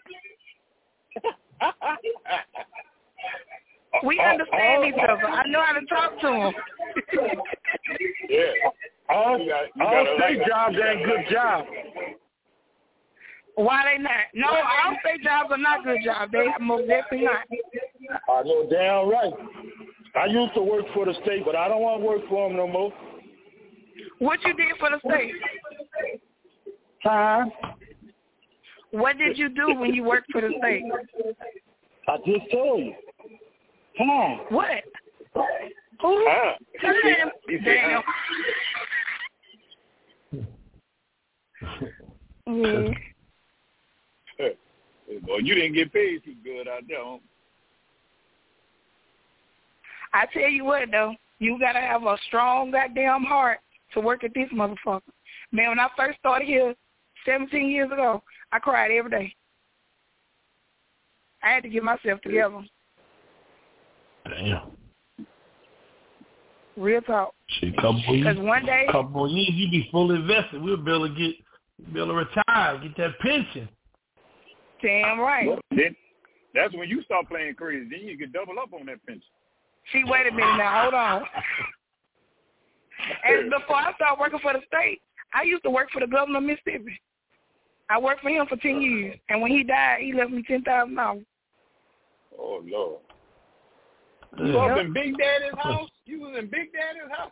We understand each other. I know how to talk to them. Yeah. All state jobs ain't good jobs. Why they not? No, all state jobs are not good jobs. They most definitely not. I know damn right. I used to work for the state, but I don't want to work for them no more. What you did for the state? Huh? What did you do when you worked for the state? I just told you. Come on. What? Who? Damn. Boy, you didn't get paid too good out there. Huh? I tell you what, though, you got to have a strong goddamn heart to work at this motherfucker. Man, when I first started here 17 years ago, I cried every day. I had to get myself together. Damn. Real talk. Because one day, couple more years, you be fully invested. We'll be able to retire, get that pension. Damn right. Then that's when you start playing crazy. Then you can double up on that pension. See, wait a minute now. Hold on. And before I started working for the state, I used to work for the governor of Mississippi. I worked for him for 10 years. And when he died, he left me $10,000. Oh, Lord. You was in Big Daddy's house? You was in Big Daddy's house?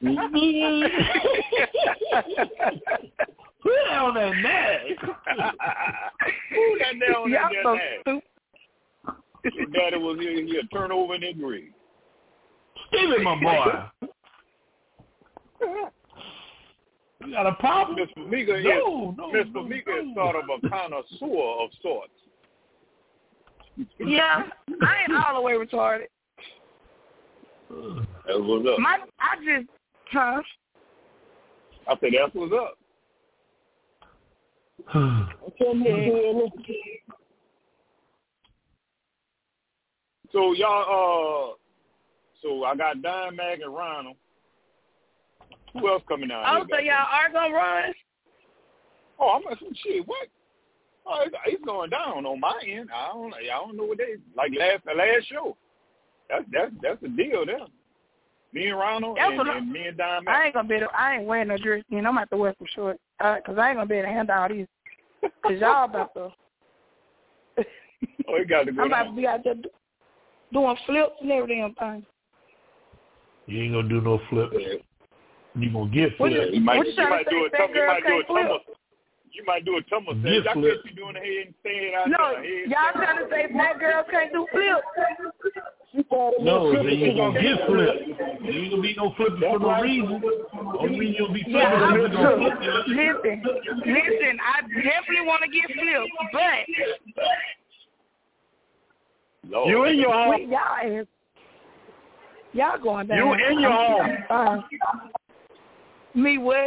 Who on that nag? Who got down on that nag? Your daddy was here, he'll turn over in his grave. Stevie, my boy. You got a problem? Miss Famika is sort of a connoisseur of sorts. Yeah, I ain't all the way retarded. That's what's up. I said that's what's up. So y'all, so I got Dime Mag and Ronald. Who else coming out? Oh, so y'all are gonna run? Oh, I'm like, shit. What? Oh, it's going down on my end. I don't know what they like. The last show. That's the deal there. Me and Ronald and me and Dime Mag. I ain't wearing no dress. I'm gonna have to wear some shorts because I ain't gonna be able to handle all these. Cause y'all about to. Oh, you got to go. I'm about to be out there doing flips and every damn thing. You ain't gonna do no flips. You gonna get flips. You might do a tumble set. I guess you doing a head and stand out there. Y'all trying to say black girls can't do flips? No, you ain't gonna get flips. You ain't gonna be no flipping for no reason. Only reason you'll be flipping is gonna flip you. Listen, I definitely want to get flips, but you in your home. Y'all going down. You in your home. Me what?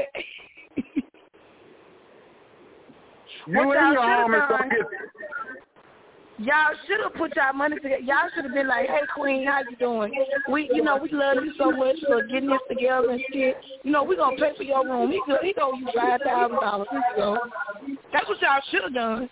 You in your home and don't get. Y'all should have put y'all money together. Y'all should have been like, "Hey, Queen, how you doing? We love you so much for getting this together and shit. We gonna pay for your room. He gonna use $5,000. That's what y'all should have done.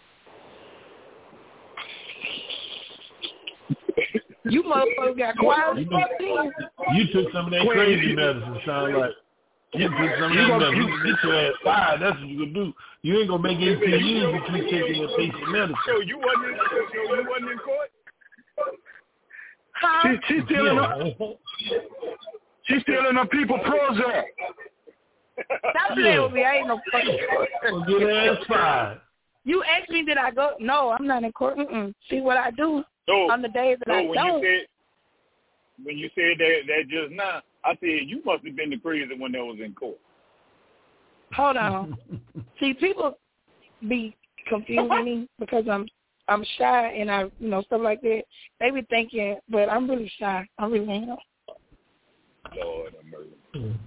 You motherfuckers got quiet. You took some of that crazy medicine, sound like. You took some of that medicine. You get your ass fired. That's what you gonna do. You ain't gonna make anything use if you taking a piece of medicine. So you wasn't in court? She's stealing a people project. Stop playing with me. I ain't no fucking court. Get her ass fired. You asked me, did I go? No, I'm not in court. See what I do on the days that I don't. When you said that just now, I said you must have been the crazy one that was in court. Hold on. See, people be confusing me because I'm shy and I stuff like that. They be thinking, but I'm really shy. I really am. Lord have mercy.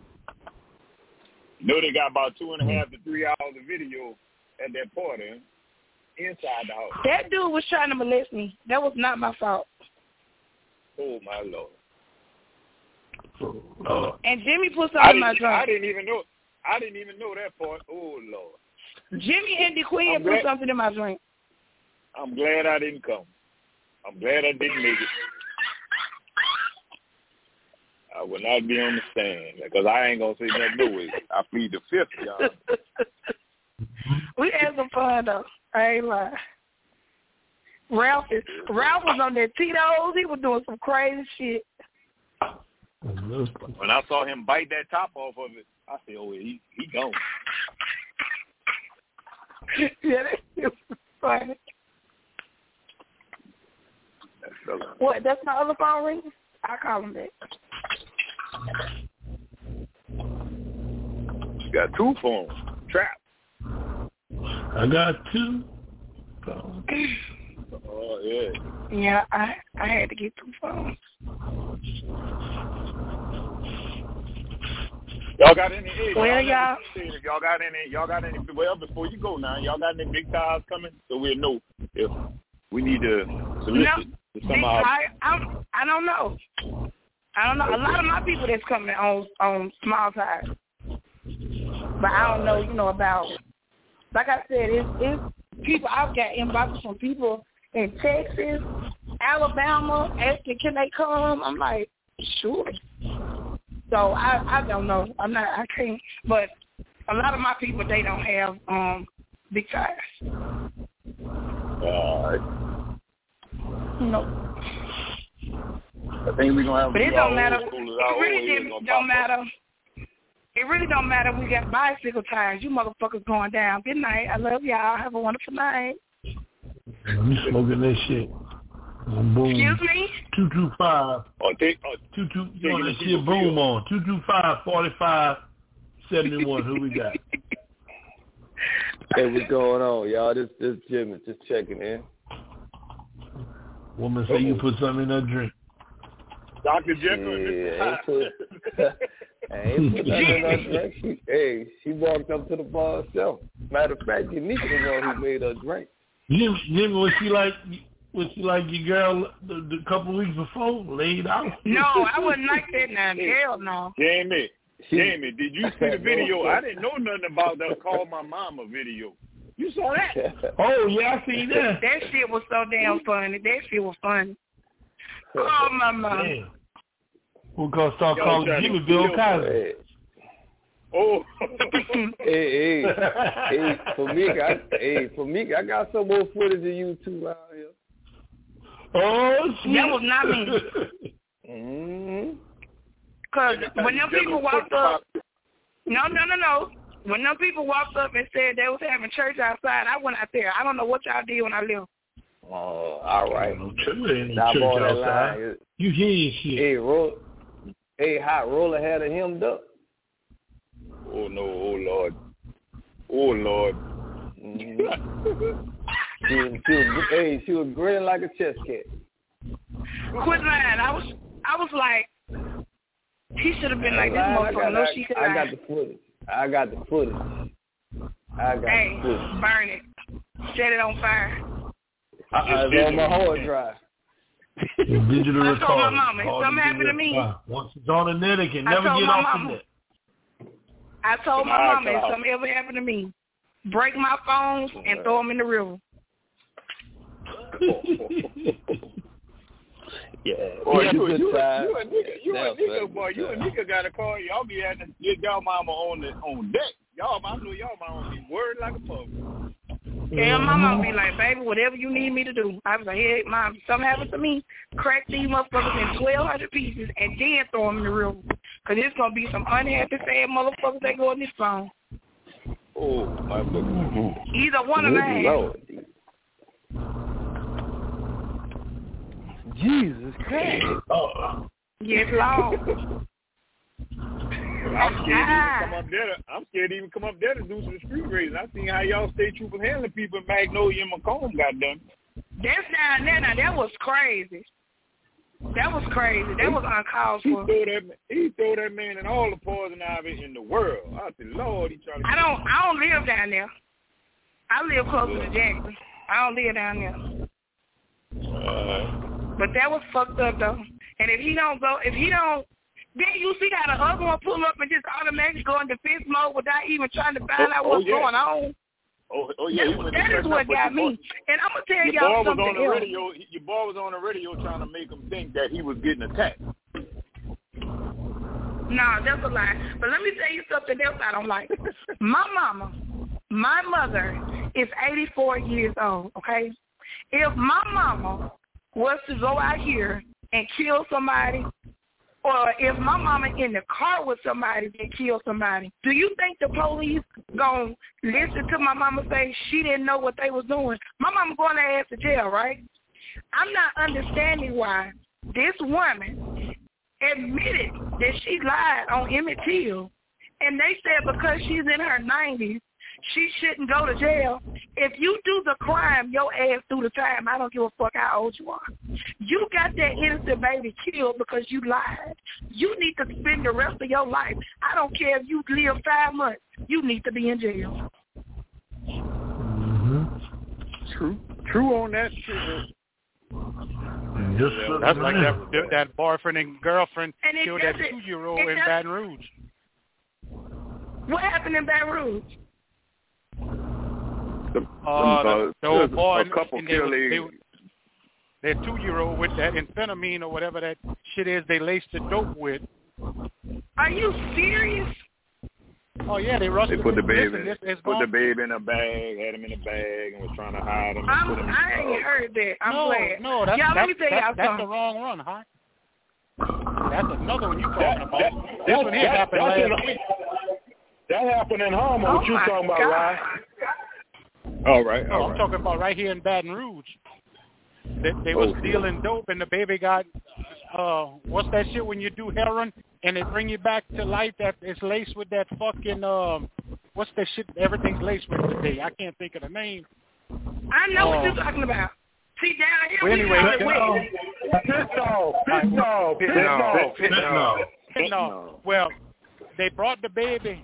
They got about 2.5 to 3 hours of video at that party inside the house. That dude was trying to molest me. That was not my fault. Oh my Lord. And Jimmy put something in my drink. I didn't even know that part. Oh Lord. Jimmy and DeQueen put something in my drink. I'm glad I didn't come. I'm glad I didn't make it. I will not be on the stand because I ain't gonna say nothing no way. I plead the fifth, y'all. We had some fun though. I ain't lying. Ralph was on their Tito's. He was doing some crazy shit. When I saw him bite that top off of it, I said, "Oh, he gone." Yeah, that was funny. What? That's my other phone ringing? I call him back. You got 2 phones. Trap. I got 2 phones. Oh yeah. Yeah, I had to get 2 phones. Y'all got any? Well, y'all. If y'all got any? Well, before you go now, y'all got any big cars coming so we'll know if we need to solicit somehow. I don't know. A lot of my people that's coming on small tires, but I don't know. About. Like I said, it's people. I've got inboxes from people in Texas, Alabama asking, can they come? I'm like, sure. So I don't know. I can't. But a lot of my people, they don't have big tires. All right. No. I think we're gonna have. But it don't matter. It really don't matter. It really don't matter. We got bicycle tires. You motherfuckers going down. Good night. I love y'all. Have a wonderful night. You smoking that shit. Boom. Excuse me? 225. That shit boom on. 225-45 71. Who we got? Hey, what's going on, y'all? This Jimmy, just checking in. Woman say you put something in that drink. Dr. Jekyll. I ain't put nothing in her drink. She walked up to the bar herself. Matter of fact, Unique is the one who made her drink. Jimmy, was she like your girl the couple weeks before, laid out? No, I wouldn't like that now. Hell no. Jamie, did you see the video? I didn't know nothing about that Call My Mama video. You saw that? Oh, yeah, I seen that. That shit was so damn funny. That shit was funny. Call My Mama. Damn. We're going to start calling Jimmy Bill Cosby. Oh. hey, for me, I got some more footage of you two out here. Oh, shit. That was not me. Because when them people walked up, no. When them people walked up and said they was having church outside, I went out there. I don't know what y'all did when I left. Oh, all right. No church outside. You hear shit. Hey, Hot Roller had a hemmed up. Oh, no. Oh, Lord. She was grinning like a chess cat. Quit lying. I was like, he should have been like this motherfucker. No, she could lie. I got the footage. Hey, burn it. Set it on fire. It's on my hard drive. Digital I told my mama, if something happened to me. Once it's on the net, it can never get off the net. I told my mama, if something ever happened to me, break my phones and throw them in the river. Yeah. Boy, you a nigga, boy. You a nigga got to call. Y'all be having to get y'all mama on deck. I know y'all mama be worried like a mother. Yeah, my mom be like, baby, whatever you need me to do. I was like, hey, mom, if something happens to me, crack these motherfuckers in 1,200 pieces and then throw them in the river. Because there's going to be some unhappy, sad motherfuckers that go in this phone. Oh, my goodness. Either one of them. Jesus Christ. Yes, Lord. I'm scared to even come up there to do some street racing. I seen how y'all state troopers handling people in Magnolia and Macomb got done. That's down there. Now, that was crazy. That was uncalled for. He threw that man in all the poison ivy in the world. I said, Lord, he tried to... I don't live down there. I live closer to Jackson. I don't live down there. But that was fucked up, though. And if he don't, then you see how the other one pull up and just automatically go in defense mode without even trying to find out what's going on. Oh yeah. That is what got me. And I'm going to tell y'all something else. Your boy was on the radio trying to make him think that he was getting attacked. Nah, that's a lie. But let me tell you something else I don't like. My mother is 84 years old, okay? If my mama was to go out here and kill somebody, or if my mama in the car with somebody and kill somebody, do you think the police gonna listen to my mama say she didn't know what they was doing? My mama going to ass to jail, right? I'm not understanding why this woman admitted that she lied on Emmett Till, and they said because she's in her 90s, she shouldn't go to jail. If you do the crime, your ass do the time. I don't give a fuck how old you are. You got that innocent baby killed because you lied. You need to spend the rest of your life. I don't care if you live 5 months. You need to be in jail. Mm-hmm. True on that. That's like that boyfriend and girlfriend killed that 2-year-old in Baton Rouge. What happened in Baton Rouge? The old boy, their 2-year-old with that amphetamine or whatever that shit is they laced the dope with. Are you serious? Oh yeah, they rushed. They put the baby in a bag, had him in a bag, and was trying to hide him. I ain't heard that. I'm glad. No, that's the wrong run, huh? That's another one you talking about. This one here happened last week. That happened in Homer. What you talking about, Ryan? All right. I'm talking about right here in Baton Rouge. They was dealing dope, and the baby got what's that shit when you do heroin and they bring you back to life that it's laced with that fucking what's that shit everything's laced with today? I can't think of the name. I know what you're talking about. See down here, Pitnall. Well, they brought the baby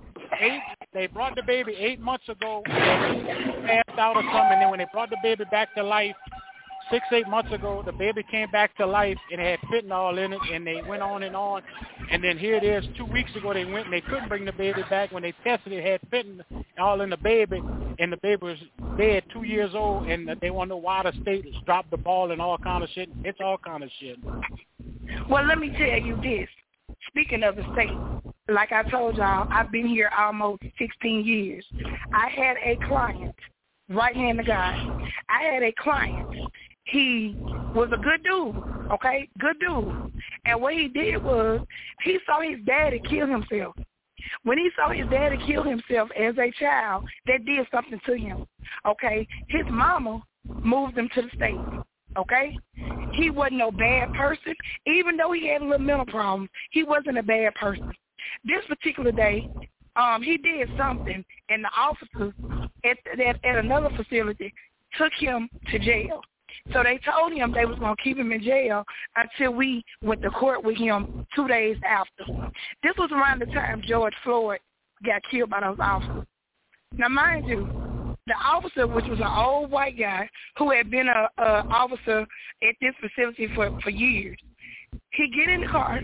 8 months ago. Passed out or something, and then when they brought the baby back to life 6-8 months ago, the baby came back to life and it had fentanyl in it, and they went on, and then here it is 2 weeks ago they went and they couldn't bring the baby back. When they tested it, had fentanyl in the baby, and the baby was dead, 2 years old, and they want to know why the state has dropped the ball and all kind of shit. It's all kind of shit. Well, let me tell you this. Speaking of the state, like I told y'all, I've been here almost 16 years. I had a client, right hand to God. I had a client. He was a good dude, okay? Good dude. And what he did was he saw his daddy kill himself. When he saw his daddy kill himself as a child, that did something to him, okay? His mama moved him to the state, okay? He wasn't no bad person. Even though he had a little mental problem, he wasn't a bad person. This particular day, he did something, and the officers at another facility took him to jail. So they told him they was going to keep him in jail until we went to court with him 2 days after. This was around the time George Floyd got killed by those officers. Now, mind you, the officer, which was an old white guy who had been an officer at this facility for years, he get in the car.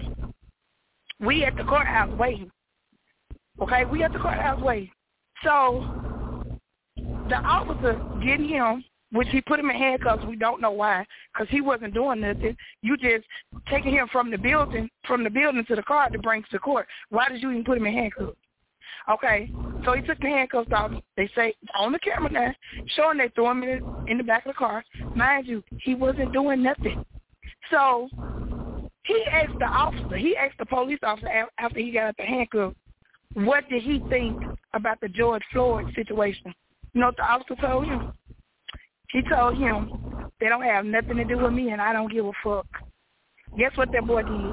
We at the courthouse waiting. Okay, we at the courthouse waiting. So the officer getting him, which he put him in handcuffs. We don't know why, because he wasn't doing nothing. You just taking him from the building to the car to bring to court. Why did you even put him in handcuffs? Okay, so he took the handcuffs off. They say on the camera now, showing they threw him in the back of the car. Mind you, he wasn't doing nothing. So he asked the police officer after he got out the handcuffs, what did he think about the George Floyd situation? You know what the officer told him? He told him, they don't have nothing to do with me and I don't give a fuck. Guess what that boy did?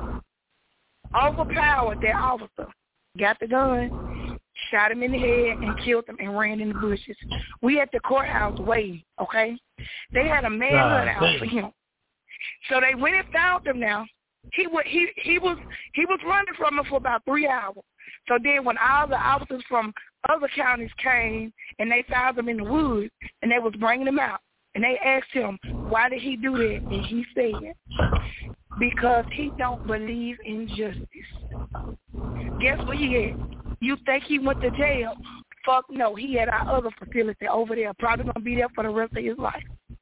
Overpowered that officer. Got the gun, shot him in the head, and killed him and ran in the bushes. We at the courthouse waiting, okay? They had a manhunt out for him. So they went and found him now. He was running from him for about 3 hours. So then when all the officers from other counties came and they found him in the woods and they was bringing him out, and they asked him, why did he do that? And he said, because he don't believe in justice. Guess what he had? You think he went to jail? Fuck no. He had our other facility over there, probably going to be there for the rest of his life.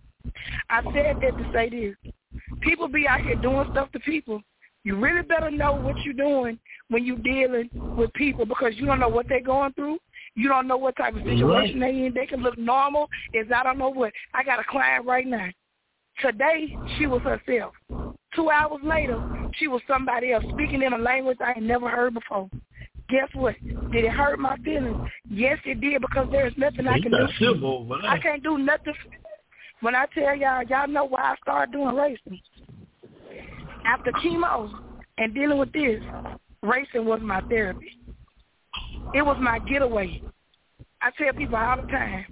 I said that to say this. People be out here doing stuff to people. You really better know what you're doing when you're dealing with people, because you don't know what they're going through. You don't know what type of situation they're in. They can look normal as I don't know what. I got a client right now. Today, she was herself. 2 hours later, she was somebody else speaking in a language I had never heard before. Guess what? Did it hurt my feelings? Yes, it did, because there's nothing I can do. I can't do nothing. When I tell y'all know why I started doing racing. After chemo and dealing with this, racing was my therapy. It was my getaway. I tell people all the time,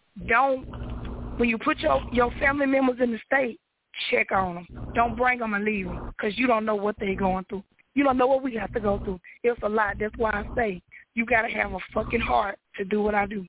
when you put your family members in the state, check on them. Don't bring them and leave them, because you don't know what they're going through. You don't know what we have to go through. It's a lot. That's why I say you got to have a fucking heart to do what I do.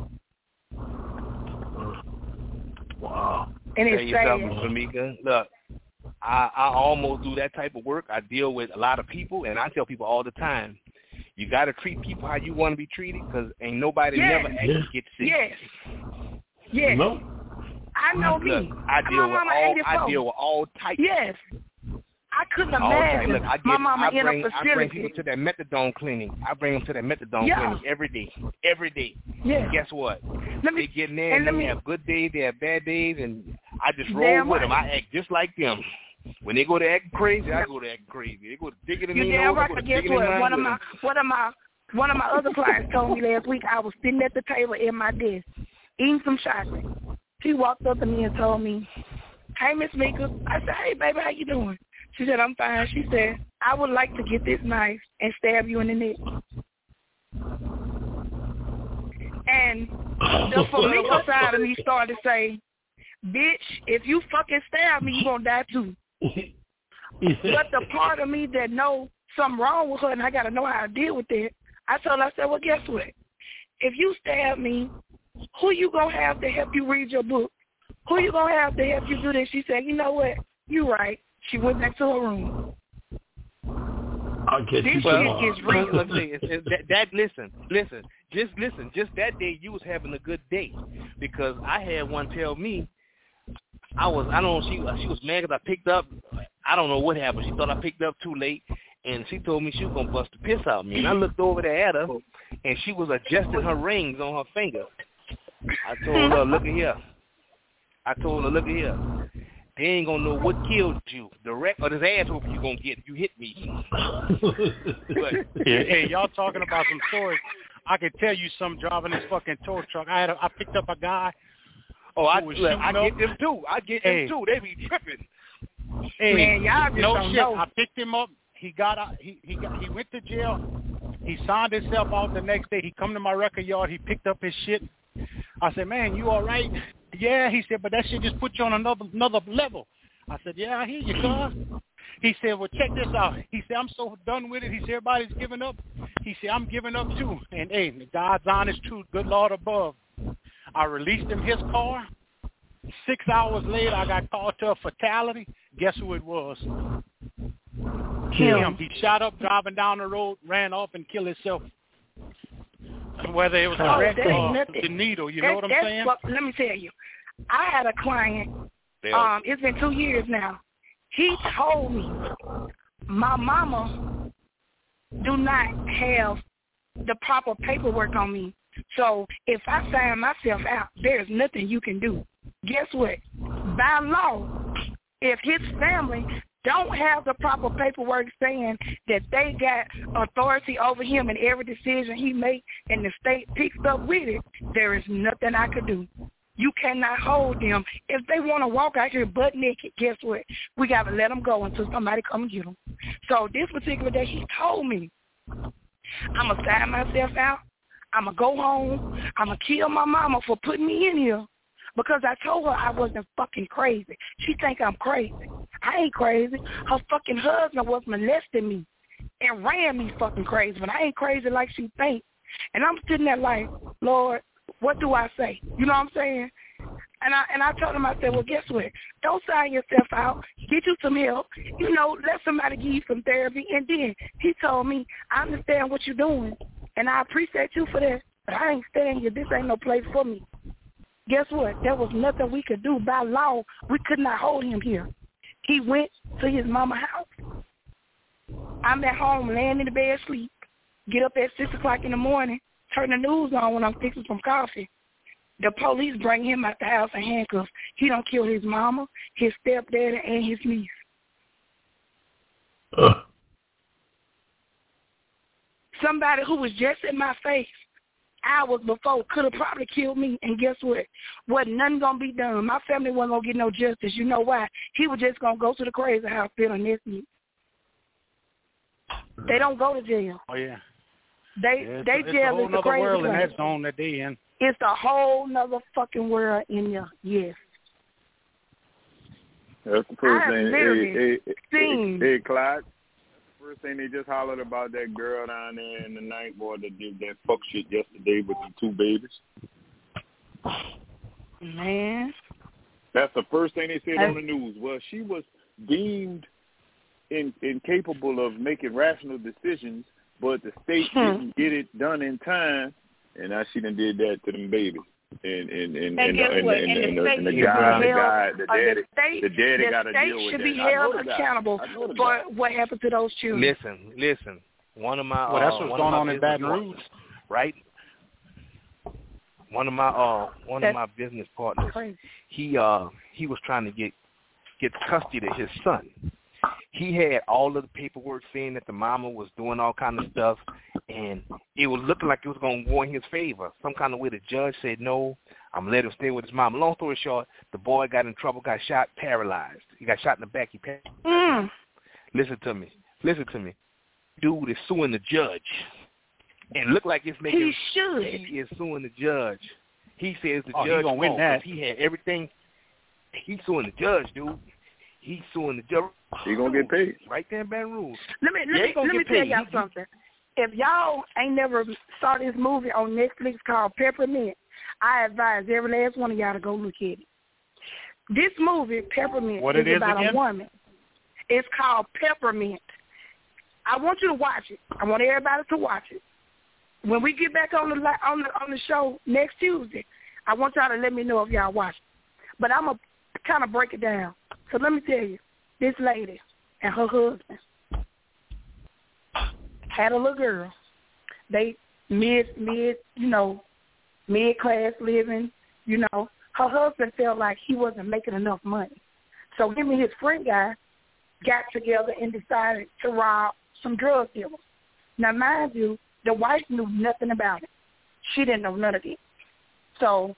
Wow. And it's sad. Famika, look, I almost do that type of work. I deal with a lot of people, and I tell people all the time, you got to treat people how you want to be treated, because ain't nobody never actually gets sick. Yes. No. I know look, me. I deal with all types. Yes. I couldn't imagine look, my mama in a facility. I bring people to that methadone clinic. Clinic every day. Yeah. Guess what? They get in there and they have good days, they have bad days, and I just roll with them. I act just like them. When they go to act crazy, I go to act crazy. They go to digging in the nose, I go to digging in the nose. One of my other clients told me last week I was sitting at the table at my desk eating some chocolate. She walked up to me and told me, "Hey, Miss Mika." I said, "Hey, baby, how you doing?" She said, I'm fine. She said, I would like to get this knife and stab you in the neck. And the Flamingo side of me started to say, bitch, if you fucking stab me, you going to die too. But the part of me that know something wrong with her and I got to know how to deal with it, I told her, I said, well, guess what? If you stab me, who you going to have to help you read your book? Who you going to have to help you do this? She said, you know what? You right. She went back to her room. This shit is real. Let me listen. Just that day you was having a good day because I had one tell me she was mad because I picked up. I don't know what happened. She thought I picked up too late, and she told me she was gonna bust the piss out of me. And I looked over there at her, and she was adjusting her rings on her finger. I told her, look at here. They ain't gonna know what killed you, direct or this ass whooping you gonna get if you hit me. Hey, y'all talking about some stories. I can tell you some driving this fucking tow truck. I picked up a guy. Oh, I get them too. They be tripping. Hey, man, y'all just don't know. I picked him up. He got out. He went to jail. He signed himself out the next day. He come to my record yard. He picked up his shit. I said, man, you all right? Yeah. He said, but that shit just put you on another level. I said, yeah, I hear you, cuz. He said, well, check this out. He said, I'm so done with it. He said, everybody's giving up. He said, I'm giving up too. And, hey, God's honest truth, good Lord above. I released him his car. 6 hours later, I got called to a fatality. Guess who it was? Him. He shot up driving down the road, ran off, and killed himself. Whether it was a wreck or the needle, you know what I'm saying? Let me tell you. I had a client. It's been 2 years now. He told me my mama do not have the proper paperwork on me. So if I sign myself out, there's nothing you can do. Guess what? By law, if his family don't have the proper paperwork saying that they got authority over him and every decision he makes and the state picks up with it, there is nothing I could do. You cannot hold them. If they want to walk out here butt naked, guess what? We got to let them go until somebody come and get them. So this particular day, he told me, I'm going to sign myself out. I'm going to go home. I'm going to kill my mama for putting me in here because I told her I wasn't fucking crazy. She think I'm crazy. I ain't crazy. Her fucking husband was molesting me and ran me fucking crazy, but I ain't crazy like she thinks. And I'm sitting there like, Lord, what do I say? You know what I'm saying? And I told him, I said, well, guess what? Don't sign yourself out. Get you some help. You know, let somebody give you some therapy. And then he told me, I understand what you're doing, and I appreciate you for that, but I ain't staying here. This ain't no place for me. Guess what? There was nothing we could do. By law, we could not hold him here. He went to his mama's house. I'm at home laying in the bed asleep. Get up at 6 o'clock in the morning. Turn the news on when I'm fixing some coffee. The police bring him out the house in handcuffs. He don't kill his mama, his stepdaddy, and his niece. Somebody who was just in my face hours before could have probably killed me, and guess what? Wasn't nothing going to be done. My family wasn't going to get no justice. You know why? He was just going to go to the crazy house feeling this week. They don't go to jail. Oh, yeah. They jail is the crazy world place. In that zone that they in. It's a whole nother fucking world in there. Yes. That's the first thing. Hey, Clyde. First thing they just hollered about that girl down there in the night, boy, that did that fuck shit yesterday with the 2 babies. Man. That's the first thing they said on the news. Well, she was deemed incapable of making rational decisions, but the state didn't get it done in time, and now she done did that to them babies. And the daddy got to deal with that. The state should be held accountable for what happened to those children. Listen. One of my that's what's going on in Baton Rouge, right? One of my business partners, he was trying to get custody of his son. He had all of the paperwork saying that the mama was doing all kind of stuff, and it was looking like it was going to go in his favor. Some kind of way the judge said, no, I'm going to let him stay with his mama. Long story short, the boy got in trouble, got shot, paralyzed. He got shot in the back. He paralyzed. Listen to me. Dude is suing the judge. And look like it's making... He should. He is suing the judge. He says the judge... He's going to win that. He had everything. He's suing the judge, dude. He's suing the judge. He going to get paid. Right there in Baton Rouge. Let me tell y'all something. If y'all ain't never saw this movie on Netflix called Peppermint, I advise every last one of y'all to go look at it. This movie, Peppermint, is about a woman. It's called Peppermint. I want you to watch it. I want everybody to watch it. When we get back on the show next Tuesday, I want y'all to let me know if y'all watch it. But I'm going to kind of break it down. So let me tell you, this lady and her husband had a little girl. They mid-class living, Her husband felt like he wasn't making enough money. So him and his friend guy got together and decided to rob some drug dealers. Now, mind you, the wife knew nothing about it. She didn't know none of it. So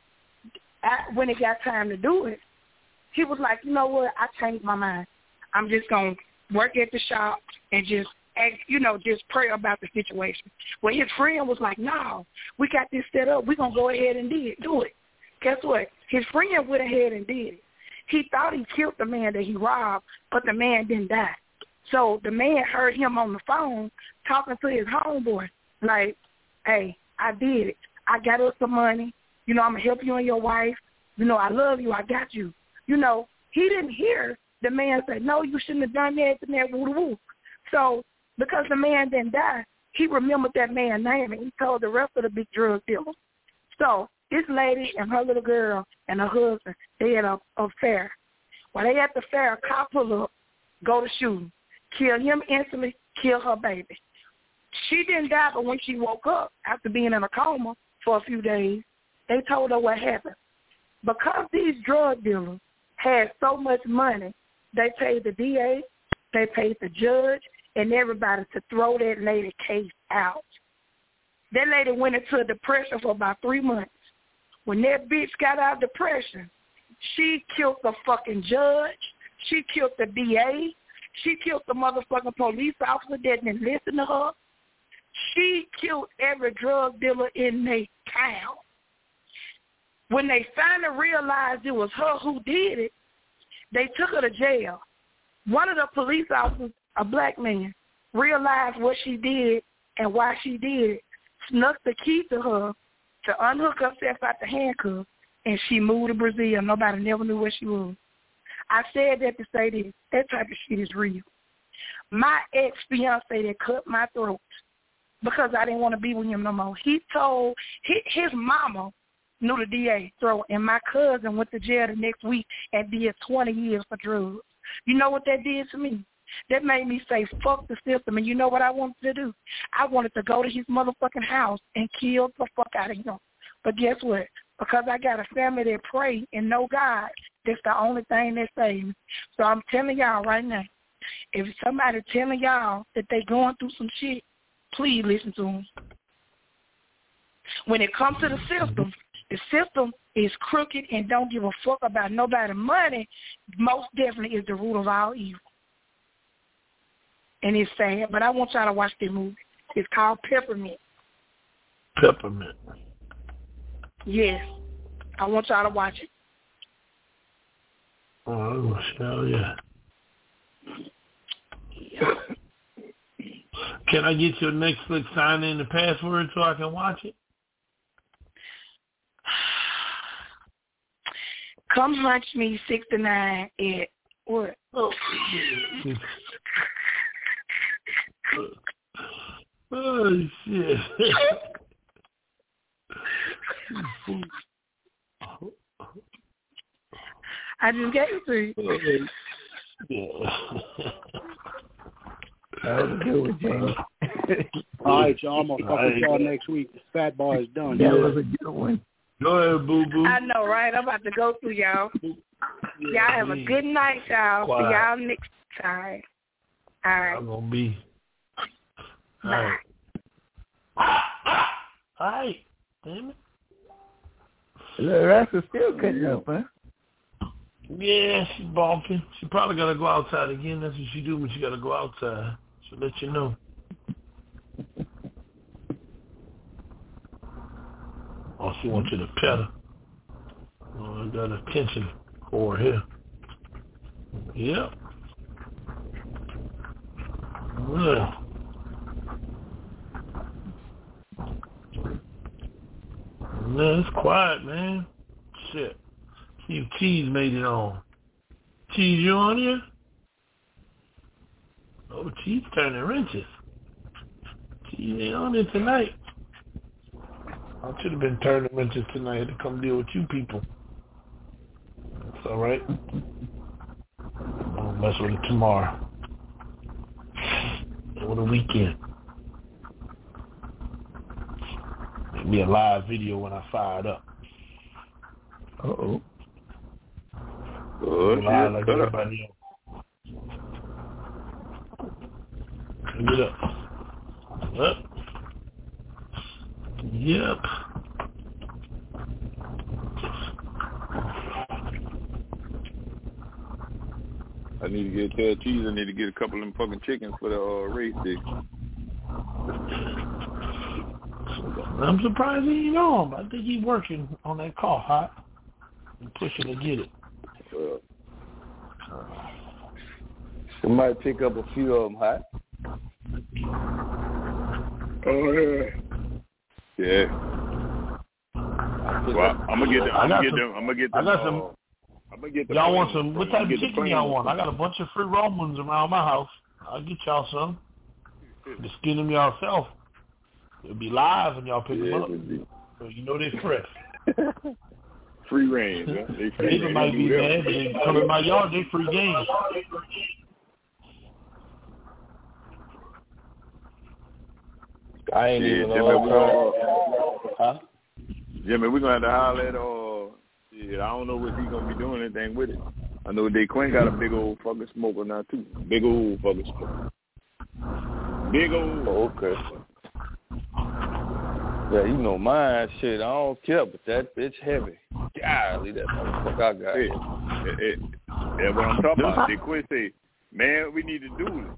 when it got time to do it, he was like, you know what, I changed my mind. I'm just going to work at the shop and just pray about the situation. Well, his friend was like, no, we got this set up. We're going to go ahead and do it. Guess what? His friend went ahead and did it. He thought he killed the man that he robbed, but the man didn't die. So the man heard him on the phone talking to his homeboy, like, hey, I did it. I got us some money. I'm going to help you and your wife. I love you. I got you. He didn't hear the man say, no, you shouldn't have done that and that, woo-woo. So because the man didn't die, he remembered that man's name, and he told the rest of the big drug dealers. So this lady and her little girl and her husband, they had an affair. While they at the fair, a cop pull up, go to shoot him, kill him instantly, kill her baby. She didn't die, but when she woke up after being in a coma for a few days, they told her what happened. Because these drug dealers had so much money, they paid the DA, they paid the judge, and everybody to throw that lady case out. That lady went into a depression for about 3 months. When that bitch got out of depression, she killed the fucking judge, she killed the DA, she killed the motherfucking police officer that didn't listen to her. She killed every drug dealer in their town. When they finally realized it was her who did it, they took her to jail. One of the police officers, a black man, realized what she did and why she did it, snuck the key to her to unhook herself out the handcuffs, and she moved to Brazil. Nobody never knew where she was. I said that to say this. That type of shit is real. My ex-fiance that cut my throat because I didn't want to be with him no more. He told his mama knew the DA throat, and my cousin went to jail the next week and did 20 years for drugs. You know what that did to me? That made me say, fuck the system. And you know what I wanted to do? I wanted to go to his motherfucking house and kill the fuck out of him. But guess what? Because I got a family that pray and know God, that's the only thing that saves me. So I'm telling y'all right now, if somebody telling y'all that they going through some shit, please listen to them. When it comes to the system is crooked and don't give a fuck about nobody's money, most definitely is the root of all evil. And it's sad, but I want y'all to watch this movie. It's called Peppermint. Peppermint. Yes. I want y'all to watch it. Oh, hell yeah. Can I get your Netflix sign in the password so I can watch it? Come hunch me 69 at what? Oh, oh shit. I just gave it to you. That was a good one, Jamie. All right, y'all. I'm going to fuck with y'all next week. Fat Boy is done. That was a good one. Go ahead, boo-boo. I know, right? I'm about to go through y'all. Y'all have a good night, y'all. Quiet. See y'all next time. All right. I'm going to be. All Bye. right. All right. Damn it. The rest is still cutting up, huh? Yeah, she's balking. She probably got to go outside again. That's what she do when she got to go outside. She'll let you know. Oh, she wants you to pet her. Oh, I got attention for her here. Yep. Well. No, it's quiet, man. Shit. See if Cheese made it on. Cheese, you on here? Oh, Cheese turning wrenches. Cheese ain't on it tonight. I should have been turning wrenches tonight to come deal with you people. That's all right. I'll mess with it tomorrow. Over the weekend. It'll be a live video when I fire it up. Uh-oh. Live like everybody else. Get up. Up. Yep. I need to tell Cheese I need to get a couple of them fucking chickens for the race day. I'm surprised he ain't on. I think he's working on that call, Hot. And pushing to get it. Somebody pick up a few of them, Hot. Oh, yeah. Yeah. Well, I'm gonna get them. I'm gonna get them. Y'all want some? What type of chicken y'all want? I got a bunch of free Romans around my house. I'll get y'all some. Just skin them yourself. It'll be live and y'all pick them up. So you know they fresh. Free range, huh? They might be mad, but they come in my yard, they free game. I ain't even know. Huh? Jimmy, we're going to have to holler at, I don't know if he's going to be doing anything with it. I know DeQuinn got a big old fucking smoker now, too. Big old fucking smoker. Big old. Oh, okay. Yeah, you know mine, shit, I don't care, but that bitch heavy. Golly, that motherfucker I got. Yeah, what I'm talking about, DeQuinn say, man, we need to do it.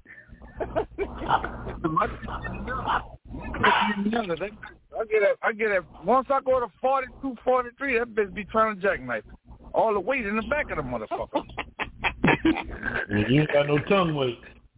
I get it. Once I go to 42, 43, that bitch be trying to jackknife. All the weight in the back of the motherfucker. You ain't got no tongue weight.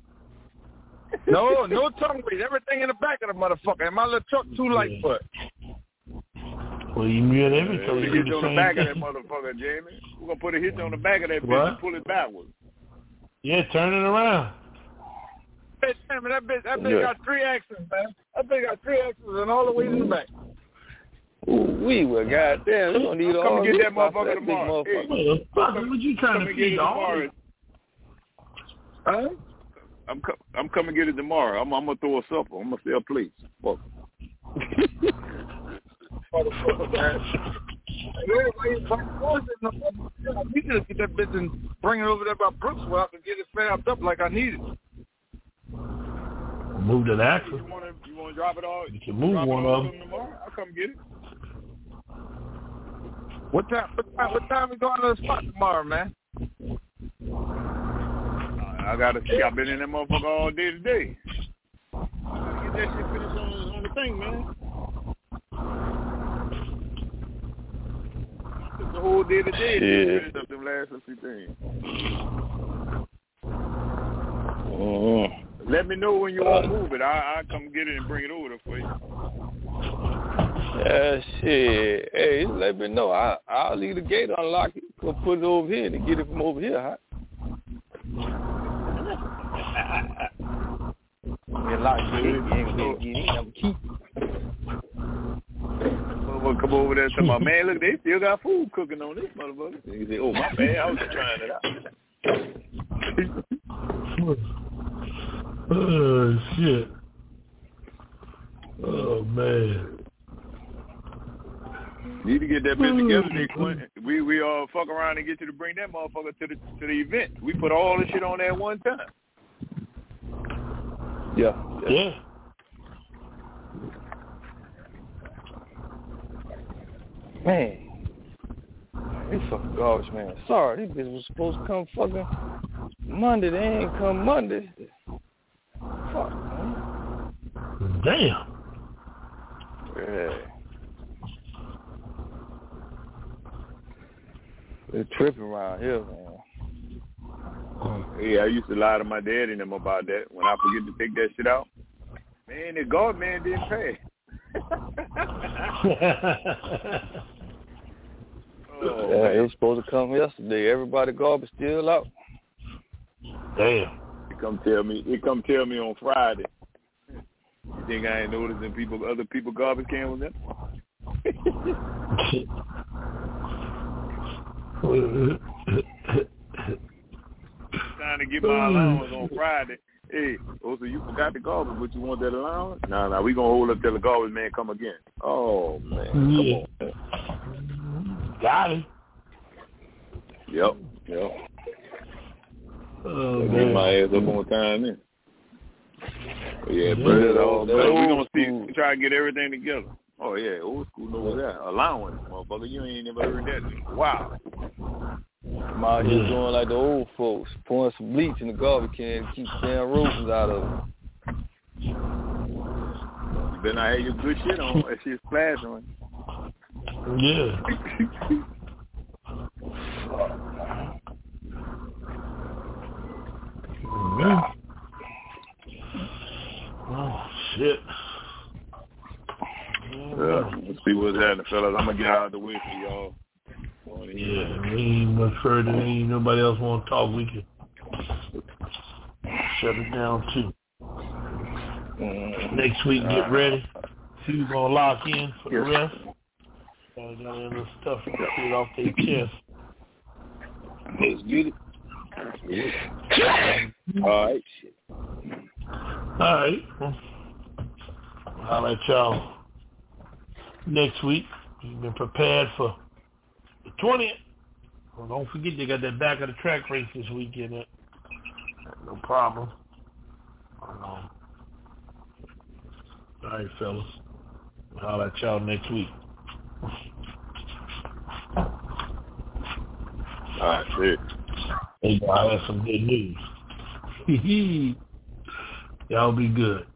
No tongue weight. Everything in the back of the motherfucker. And my little truck too light for it. Well, you need everything. Put a hitch on the back of that motherfucker, Jamie. We're going to put a hitch on the back of that bitch and pull it backwards. Yeah, turn it around. Damn, that bitch got 3 axles, man. That bitch got 3 axles and all the way in the back. We were goddamn. We don't need all. Come and get that motherfucker tomorrow. Hey, what you trying to feed dog? Huh? I'm coming to get it tomorrow. I'm gonna throw a supper. I'm gonna sell plates. Fuck. We just get that bitch and bring it over there by Brooks where I can get it fabbed up like I need it. Move that axle. You want to drop it all? You can move one of them tomorrow. I'll come get it. What time we going to the spot tomorrow, man? I've been in that motherfucker all day today. I gotta get that shit finished on the thing, man. Took the whole day today to finish up them last few things. Let me know when you want to move it. I'll come get it and bring it over there for you. Yeah, shit. Hey, let me know. I'll leave the gate unlocked. Go put it over here and get it from over here, huh? You lock the gate, you ain't gonna get in, I'm keep. Come over there and tell my man, look, they still got food cooking on this motherfucker. And he say, oh, my bad, I was just trying it out. Oh, shit. Oh, man. Need to get that bitch together, Nick. We fuck around and get you to bring that motherfucker to the event. We put all this shit on there at one time. Yeah. Man. These fucking garbage, man. Sorry, these bitches was supposed to come fucking Monday. They ain't come Monday. Fuck, man. Damn. Yeah. They're tripping around here, man. Yeah, I used to lie to my dad and them about that. When I forget to take that shit out, man, the guard man didn't pay. Yeah, it was supposed to come yesterday. Everybody garbage still out. Damn. He come tell me on Friday. You think I ain't noticing other people garbage can with them? Trying to get my allowance on Friday. Hey, so you forgot the garbage, but you want that allowance? No, we gonna hold up till the garbage man come again. Oh man, come on. Got it. Yep. Oh, get my ass up on time then. Yeah, but we gonna see. Try to get everything together. Oh yeah, old school knows that. Allowance, motherfucker. You ain't never heard that. Wow. I'm out here doing like the old folks, pouring some bleach in the garbage can to keep damn rodents out of it. You better not have your good shit on. That shit's plastering. Yeah. Oh shit. Let's see what's happening, fellas. I'm gonna get out of the way for y'all. Yeah, we ain't much further. Ain't nobody else want to talk. We can shut it down too. Next week, get ready. See who's gonna lock in for the rest. Got the stuff to get off their chest. Let's get it. All right. All right. Well, I'll let y'all next week. You've been prepared for the 20th. Well, don't forget they got that back of the track race this weekend. No problem. All right, fellas. I'll let y'all next week. All right, shit. Hey, I have some good news. Y'all be good.